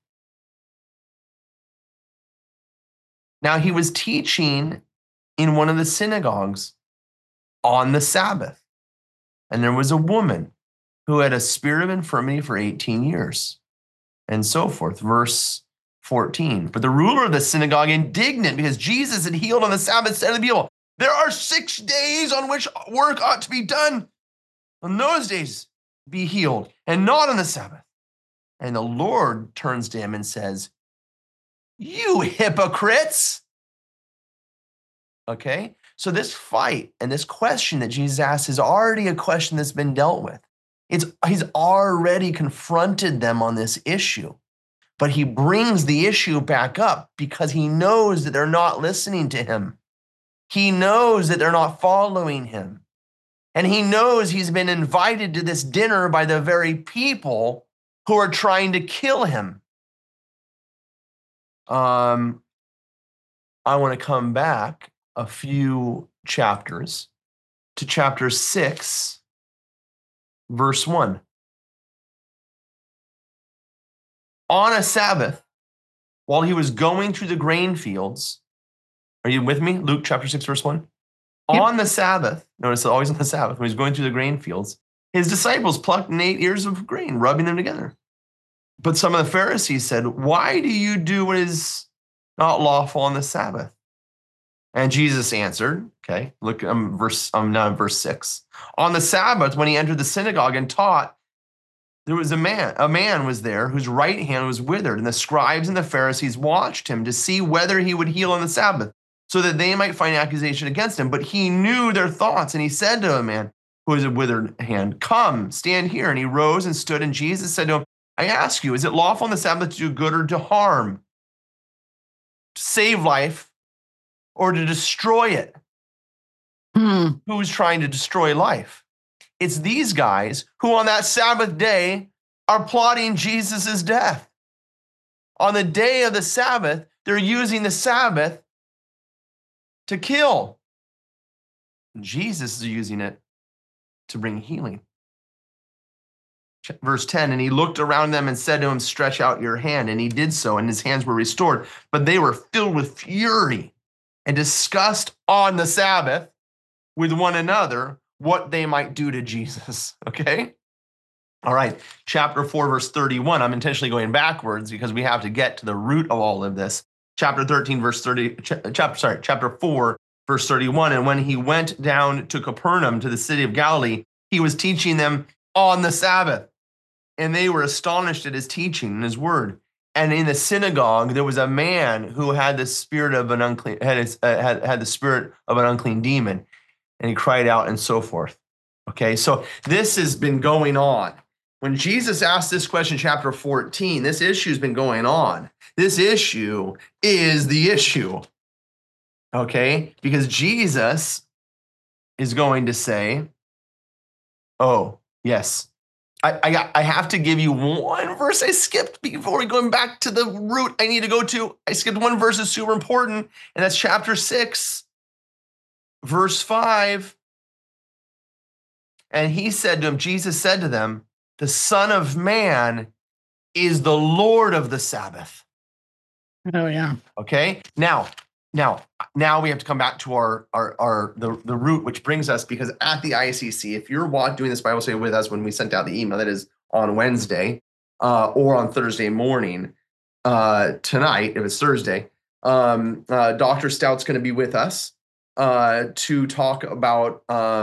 Speaker 2: Now, he was teaching in one of the synagogues on the Sabbath. And there was a woman who had a spirit of infirmity for 18 years, and so forth. Verse 14. But the ruler of the synagogue, indignant because Jesus had healed on the Sabbath, said to the people, "There are 6 days on which work ought to be done. On those days be healed, and not on the Sabbath." And the Lord turns to him and says, "You hypocrites." Okay, so this fight and this question that Jesus asks is already a question that's been dealt with. He's already confronted them on this issue, but he brings the issue back up because he knows that they're not listening to him. He knows that they're not following him. And he knows he's been invited to this dinner by the very people who are trying to kill him. I want to come back a few chapters to chapter 6, verse 1. On a Sabbath, while he was going through the grain fields, are you with me? Luke chapter 6, verse 1. Yep. On the Sabbath, notice always on the Sabbath, when he's going through the grain fields, his disciples plucked 8 ears of grain, rubbing them together. But some of the Pharisees said, "Why do you do what is not lawful on the Sabbath?" And Jesus answered, okay, look, I'm now in verse 6. On the Sabbath, when he entered the synagogue and taught, there was a man was there whose right hand was withered, and the scribes and the Pharisees watched him to see whether he would heal on the Sabbath, so that they might find accusation against him. But he knew their thoughts, and he said to a man who has a withered hand, "Come, stand here." And he rose and stood, and Jesus said to him, "I ask you, is it lawful on the Sabbath to do good or to harm, to save life or to destroy it?" Who's trying to destroy life? It's these guys who on that Sabbath day are plotting Jesus' death. On the day of the Sabbath, they're using the Sabbath to kill. Jesus is using it to bring healing. Verse 10, and he looked around them and said to him, "Stretch out your hand." And he did so, and his hands were restored. But they were filled with fury and discussed on the Sabbath with one another what they might do to Jesus. Okay? All right. Chapter 4, verse 31. I'm intentionally going backwards because we have to get to the root of all of this. Chapter 13, verse 30, chapter 4, verse 31. And when he went down to Capernaum, to the city of Galilee, he was teaching them on the Sabbath. and they were astonished at his teaching and his word. And in the synagogue, there was a man who had the spirit of an unclean had the spirit of an unclean demon, and he cried out and so forth. Okay, so this has been going on. When Jesus asked this question, chapter 14, this issue has been going on. This issue is the issue. Okay, because Jesus is going to say, "Oh, yes, I have to give you one verse I skipped before we going back to the root I need to go to. I skipped one verse that's super important, and that's chapter 6, verse 5. And he said to him, Jesus said to them, the Son of Man is the Lord of the Sabbath.
Speaker 3: Oh, yeah.
Speaker 2: Okay. Now we have to come back to the root, which brings us, because at the ICC, if you're doing this Bible study with us when we sent out the email, that is on Wednesday or on Thursday morning, tonight, if it's Thursday, Dr. Stout's going to be with us to talk about,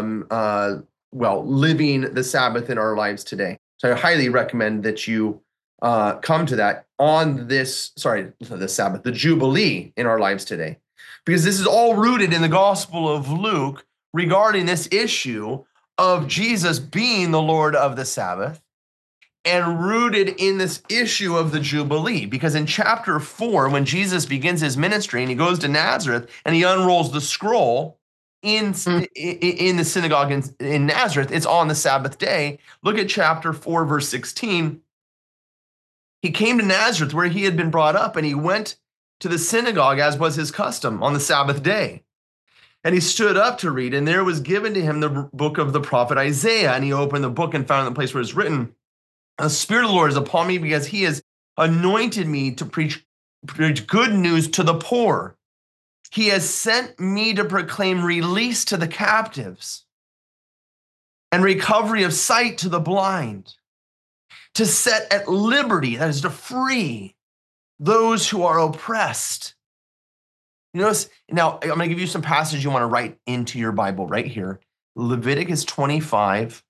Speaker 2: living the Sabbath in our lives today. So I highly recommend that you come to that on the Sabbath, the Jubilee in our lives today, because this is all rooted in the Gospel of Luke regarding this issue of Jesus being the Lord of the Sabbath, and rooted in this issue of the Jubilee. Because in chapter 4, when Jesus begins his ministry and he goes to Nazareth and he unrolls the scroll in the synagogue in Nazareth, it's on the Sabbath day. Look at chapter 4, verse 16. He came to Nazareth where he had been brought up, and he went to the synagogue as was his custom on the Sabbath day. And he stood up to read, and there was given to him the book of the prophet Isaiah. And he opened the book and found the place where it's written, the Spirit of the Lord is upon me, because he has anointed me to preach good news to the poor. He has sent me to proclaim release to the captives and recovery of sight to the blind, to set at liberty, that is to free those who are oppressed. You notice, now I'm going to give you some passages you want to write into your Bible right here. Leviticus 25,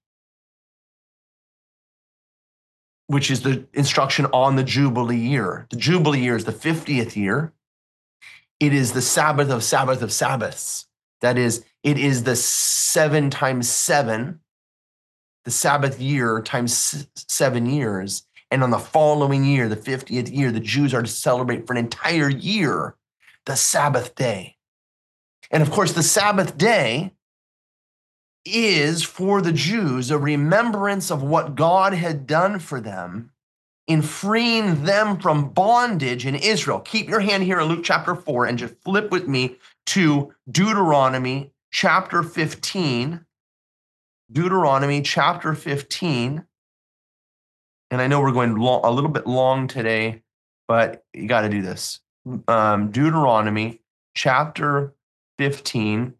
Speaker 2: which is the instruction on the Jubilee year. The Jubilee year is the 50th year. It is the Sabbath of Sabbaths. That is, it is the 7 times 7, the Sabbath year times 7 years. And on the following year, the 50th year, the Jews are to celebrate for an entire year the Sabbath day. And of course, the Sabbath day is for the Jews a remembrance of what God had done for them in freeing them from bondage in Israel. Keep your hand here in Luke chapter 4 and just flip with me to Deuteronomy chapter 15. Deuteronomy chapter 15. And I know we're going a little bit long today, but you got to do this. Deuteronomy chapter 15.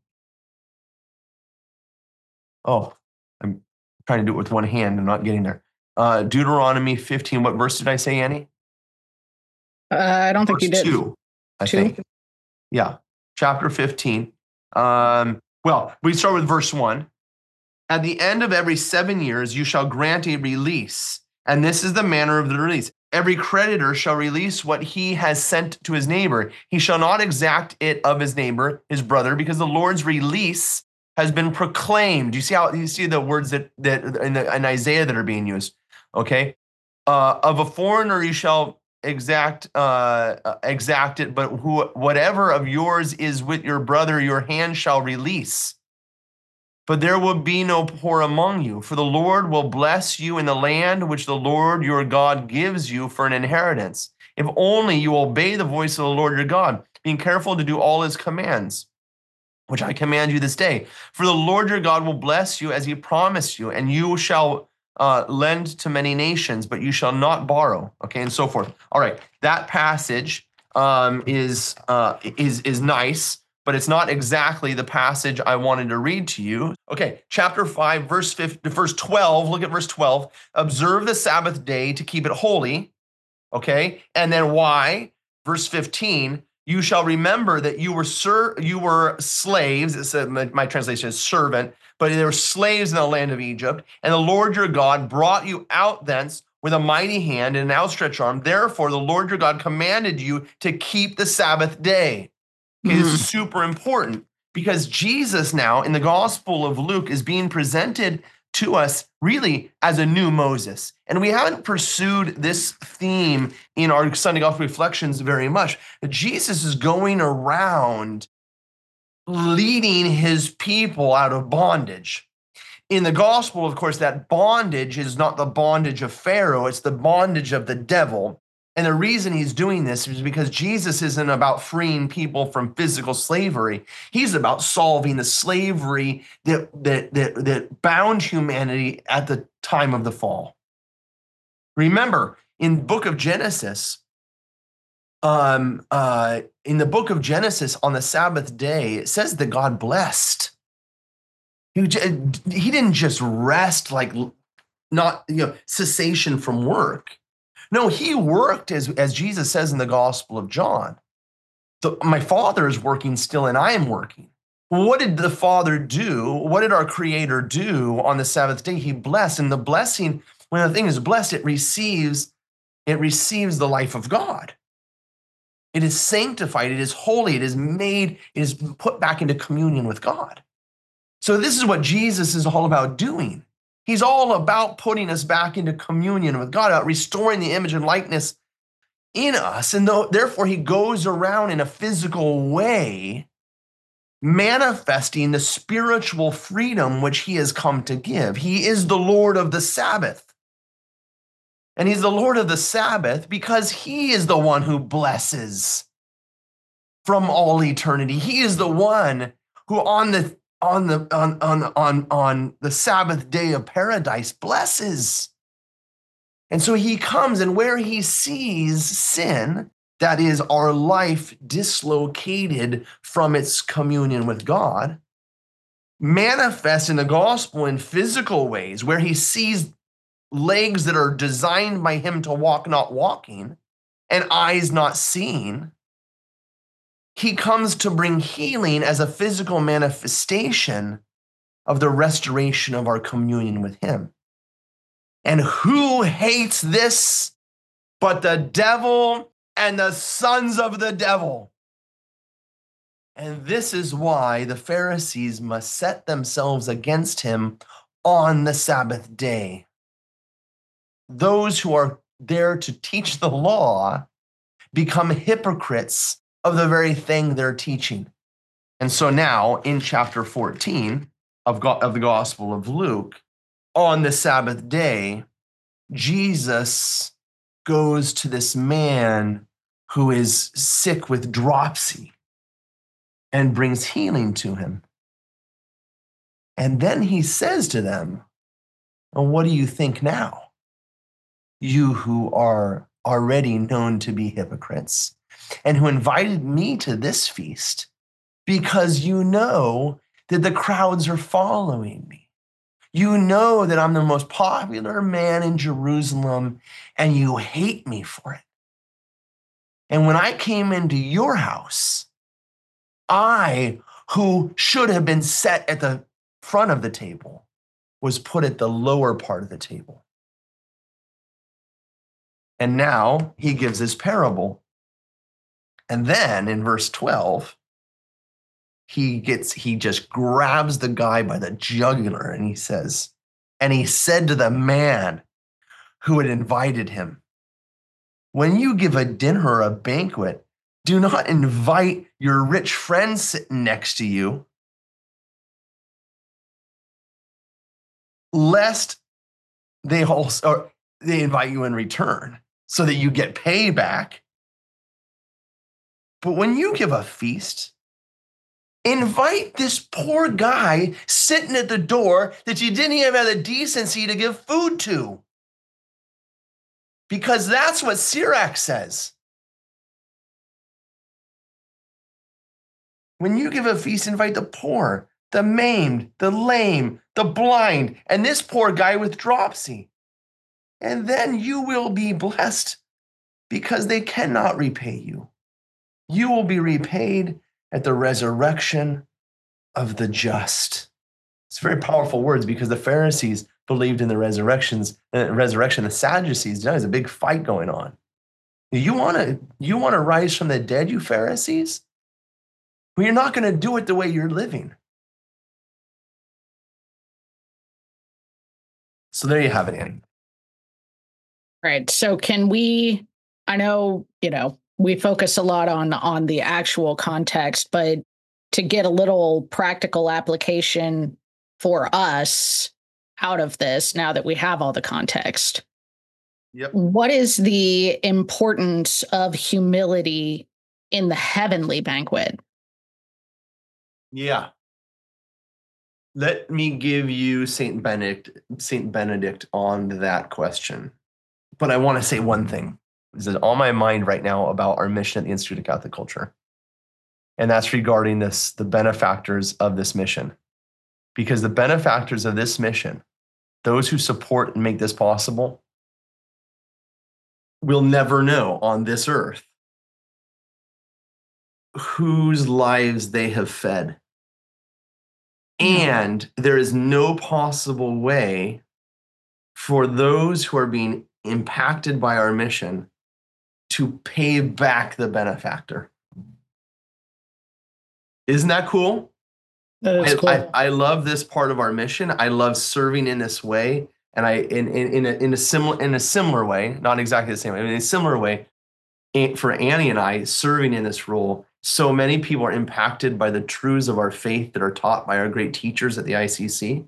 Speaker 2: Oh, I'm trying to do it with one hand. I'm not getting there. Deuteronomy 15. What verse did I say, Annie?
Speaker 3: I don't think you did.
Speaker 2: 2, I think. Yeah, chapter 15. We start with verse 1. At the end of every 7 years, you shall grant a release. And this is the manner of the release. Every creditor shall release what he has sent to his neighbor. He shall not exact it of his neighbor, his brother, because the Lord's release has been proclaimed. You see the words that in Isaiah that are being used. Okay, of a foreigner you shall exact it, but whatever of yours is with your brother, your hand shall release. But there will be no poor among you, for the Lord will bless you in the land which the Lord your God gives you for an inheritance, if only you obey the voice of the Lord your God, being careful to do all his commands, which I command you this day. For the Lord your God will bless you as he promised you, and you shall lend to many nations, but you shall not borrow. Okay, and so forth. All right, that passage is nice, but it's not exactly the passage I wanted to read to you. Okay, chapter 5, verse 12. Look at verse 12. Observe the Sabbath day to keep it holy. Okay, and then why? Verse 15. You shall remember that you were slaves. It's my translation is servant, but they were slaves in the land of Egypt. And the Lord your God brought you out thence with a mighty hand and an outstretched arm. Therefore, the Lord your God commanded you to keep the Sabbath day. Okay, this is super important because Jesus now in the Gospel of Luke is being presented to us really as a new Moses. And we haven't pursued this theme in our Sunday Gospel reflections very much. Jesus is going around leading his people out of bondage. In the gospel, of course, that bondage is not the bondage of Pharaoh, it's the bondage of the devil. And the reason he's doing this is because Jesus isn't about freeing people from physical slavery. He's about solving the slavery that bound humanity at the time of the fall. Remember, in book of Genesis, in the book of Genesis, on the Sabbath day, it says that God blessed. He didn't just rest, like not cessation from work. No, he worked as Jesus says in the Gospel of John. My Father is working still, and I am working. Well, what did the Father do? What did our Creator do on the Sabbath day? He blessed, and the blessing, when a thing is blessed, it receives the life of God. It is sanctified. It is holy. It is put back into communion with God. So this is what Jesus is all about doing. He's all about putting us back into communion with God, about restoring the image and likeness in us. And therefore, he goes around in a physical way, manifesting the spiritual freedom which he has come to give. He is the Lord of the Sabbath. And he's the Lord of the Sabbath because he is the one who blesses from all eternity. He is the one who on the Sabbath day of paradise blesses. And so he comes, and where he sees sin, that is our life dislocated from its communion with God, manifests in the gospel in physical ways, where he sees legs that are designed by him to walk not walking and eyes not seeing. He comes to bring healing as a physical manifestation of the restoration of our communion with him. And who hates this but the devil and the sons of the devil? And this is why the Pharisees must set themselves against him on the Sabbath day. Those who are there to teach the law become hypocrites of the very thing they're teaching. And so now in chapter 14 of the Gospel of Luke, on the Sabbath day, Jesus goes to this man who is sick with dropsy and brings healing to him. And then he says to them, "Well, what do you think now? You who are already known to be hypocrites, and who invited me to this feast because you know that the crowds are following me. You know that I'm the most popular man in Jerusalem, and you hate me for it. And when I came into your house, I, who should have been set at the front of the table, was put at the lower part of the table." And now he gives this parable. And then in verse 12, he just grabs the guy by the jugular and he says, and he said to the man who had invited him, "When you give a dinner or a banquet, do not invite your rich friends sitting next to you, lest they invite you in return so that you get payback. But when you give a feast, invite this poor guy sitting at the door that you didn't even have the decency to give food to." Because that's what Sirach says. When you give a feast, invite the poor, the maimed, the lame, the blind, and this poor guy with dropsy. And then you will be blessed because they cannot repay you. You will be repaid at the resurrection of the just. It's very powerful words because the Pharisees believed in the resurrection. The Sadducees, there's a big fight going on. You want to rise from the dead, you Pharisees? Well, you're not going to do it the way you're living. So there you have it, Annie.
Speaker 3: Right. So I know, we focus a lot on the actual context, but to get a little practical application for us out of this, now that we have all the context.
Speaker 2: Yep.
Speaker 3: What is the importance of humility in the heavenly banquet?
Speaker 2: Yeah. Let me give you Saint Benedict on that question. But I want to say one thing. This is on my mind right now about our mission at the Institute of Catholic Culture. And that's regarding the benefactors of this mission. Because the benefactors of this mission, those who support and make this possible, will never know on this earth whose lives they have fed. And there is no possible way for those who are being impacted by our mission to pay back the benefactor. Isn't that cool?
Speaker 3: That is cool.
Speaker 2: I love this part of our mission. I love serving in this way, and in a similar way, not exactly the same way, in a similar way, for Annie and I serving in this role. So many people are impacted by the truths of our faith that are taught by our great teachers at the ICC.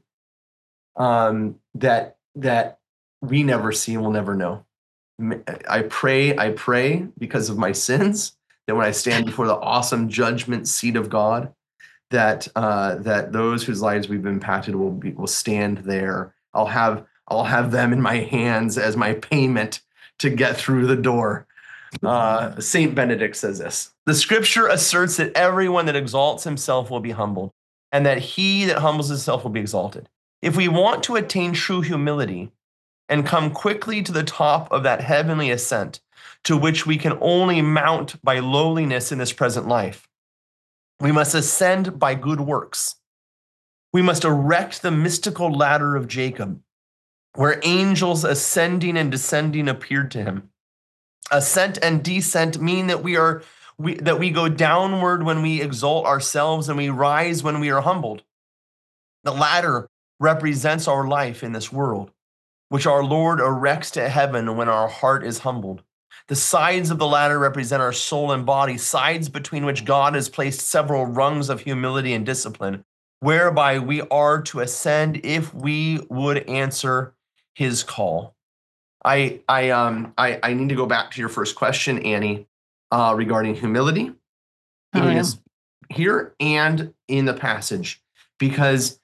Speaker 2: That we never see and will never know. I pray because of my sins that when I stand before the awesome judgment seat of God, that those whose lives we've impacted will stand there. I'll have them in my hands as my payment to get through the door. Saint Benedict says this: the scripture asserts that everyone that exalts himself will be humbled, and that he that humbles himself will be exalted. If we want to attain true humility and come quickly to the top of that heavenly ascent to which we can only mount by lowliness in this present life, we must ascend by good works. We must erect the mystical ladder of Jacob, where angels ascending and descending appeared to him. Ascent and descent mean that we go downward when we exalt ourselves and we rise when we are humbled. The ladder represents our life in this world, which our Lord erects to heaven when our heart is humbled. The sides of the ladder represent our soul and body, sides between which God has placed several rungs of humility and discipline, whereby we are to ascend if we would answer his call. I need to go back to your first question, Annie, regarding humility. It is here and in the passage, because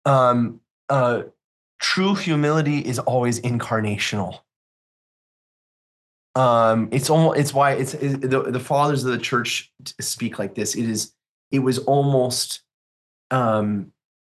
Speaker 2: true humility is always incarnational. It's why the fathers of the church speak like this. It was almost by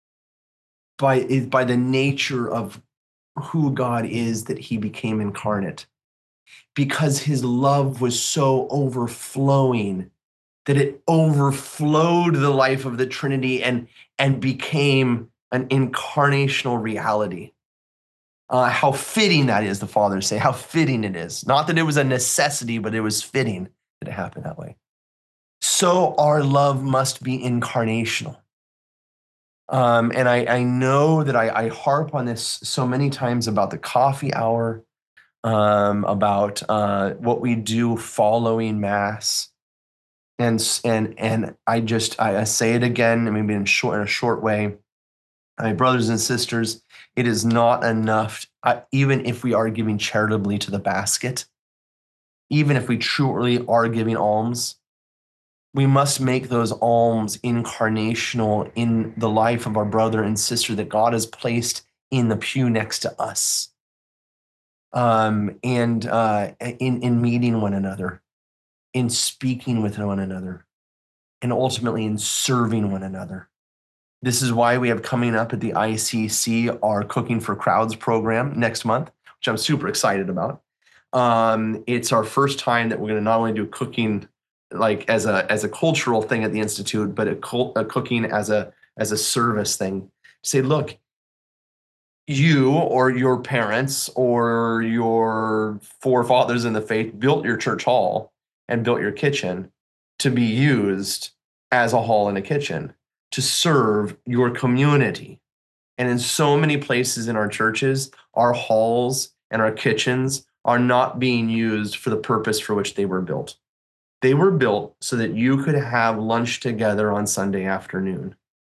Speaker 2: the nature of who God is that he became incarnate, because his love was so overflowing that it overflowed the life of the Trinity and became an incarnational reality. How fitting that is, the fathers say, how fitting it is. Not that it was a necessity, but it was fitting that it happened that way. So our love must be incarnational. And I know that I harp on this so many times about the coffee hour, about what we do following Mass. And I say it again, maybe in a short way. My brothers and sisters, it is not enough, even if we are giving charitably to the basket, even if we truly are giving alms, we must make those alms incarnational in the life of our brother and sister that God has placed in the pew next to us, and in meeting one another, in speaking with one another, and ultimately in serving one another. This is why we have coming up at the ICC our Cooking for Crowds program next month, which I'm super excited about. It's our first time that we're going to not only do cooking like as a cultural thing at the Institute, but a cooking as a service thing. Say, look, you or your parents or your forefathers in the faith built your church hall and built your kitchen to be used as a hall and a kitchen to serve your community. And in so many places in our churches, our halls and our kitchens are not being used for the purpose for which they were built. They were built so that you could have lunch together on Sunday afternoon.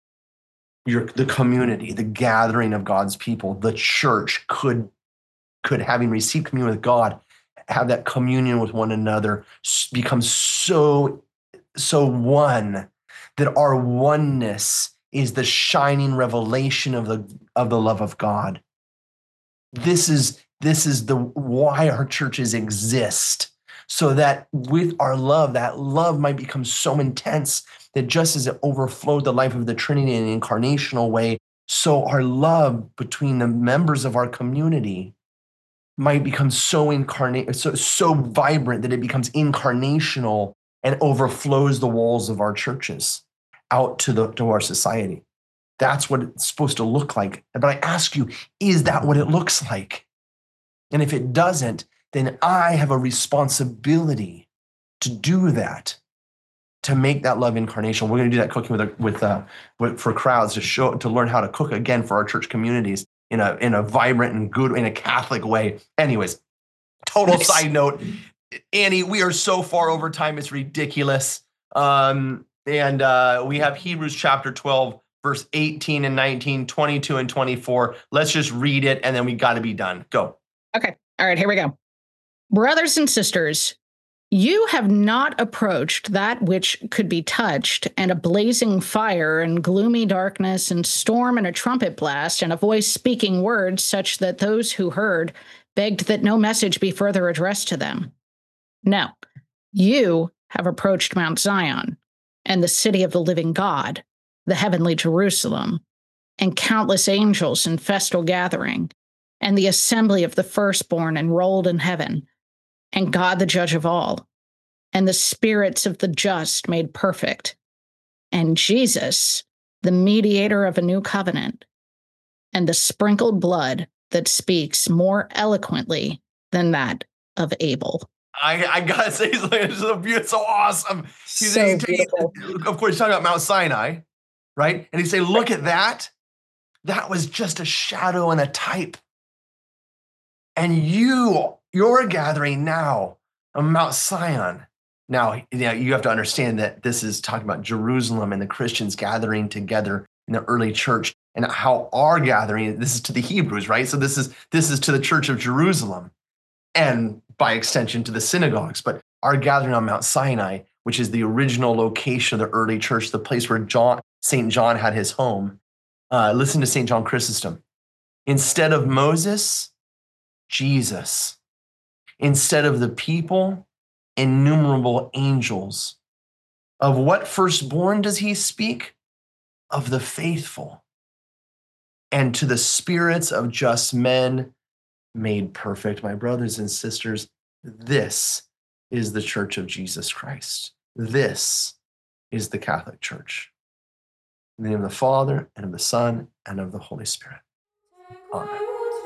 Speaker 2: The community, the gathering of God's people, the church could having received communion with God, have that communion with one another, become so one that our oneness is the shining revelation of the love of God. This is the why our churches exist, so that with our love, that love might become so intense that just as it overflowed the life of the Trinity in an incarnational way, so our love between the members of our community might become so vibrant that it becomes incarnational and overflows the walls of our churches out to our society. That's what it's supposed to look like. But I ask you, is that what it looks like? And if it doesn't, then I have a responsibility to do that, to make that love incarnation. We're going to do that cooking for crowds to learn how to cook again for our church communities in a vibrant and good, in a Catholic way. Anyways, total side note, Annie, we are so far over time, it's ridiculous. And we have Hebrews chapter 12, verse 18 and 19, 22 and 24. Let's just read it, and then we got to be done. Go.
Speaker 3: Okay. All right, here we go. Brothers and sisters, you have not approached that which could be touched, and a blazing fire and gloomy darkness and storm and a trumpet blast and a voice speaking words such that those who heard begged that no message be further addressed to them. No, you have approached Mount Zion and the city of the living God, the heavenly Jerusalem, and countless angels in festal gathering, and the assembly of the firstborn enrolled in heaven, and God the judge of all, and the spirits of the just made perfect, and Jesus, the mediator of a new covenant, and the sprinkled blood that speaks more eloquently than that of Abel.
Speaker 2: I gotta say, it's so awesome.
Speaker 3: So beautiful.
Speaker 2: Of course, he's talking about Mount Sinai, right? And he's saying, look at that. That was just a shadow and a type. And you're gathering now on Mount Zion. Now, you have to understand that this is talking about Jerusalem and the Christians gathering together in the early church, and how our gathering, this is to the Hebrews, right? So this is to the church of Jerusalem, and by extension to the synagogues. But our gathering on Mount Sinai, which is the original location of the early church, the place where St. John had his home. Listen to St. John Chrysostom. Instead of Moses, Jesus. Instead of the people, innumerable angels. Of what firstborn does he speak? Of the faithful. And to the spirits of just men made perfect. My brothers and sisters, this is the Church of Jesus Christ. This is the Catholic Church. In the name of the Father, and of the Son, and of the Holy Spirit. Amen.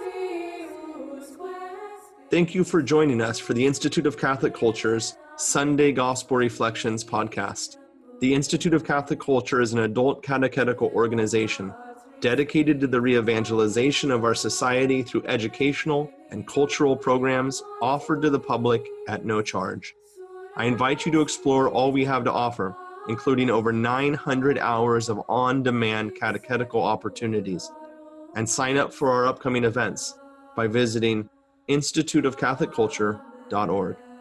Speaker 2: Thank you for joining us for the Institute of Catholic Culture's Sunday Gospel Reflections podcast. The Institute of Catholic Culture is an adult catechetical organization dedicated to the re-evangelization of our society through educational and cultural programs offered to the public at no charge. I invite you to explore all we have to offer, including over 900 hours of on-demand catechetical opportunities, and sign up for our upcoming events by visiting instituteofcatholicculture.org.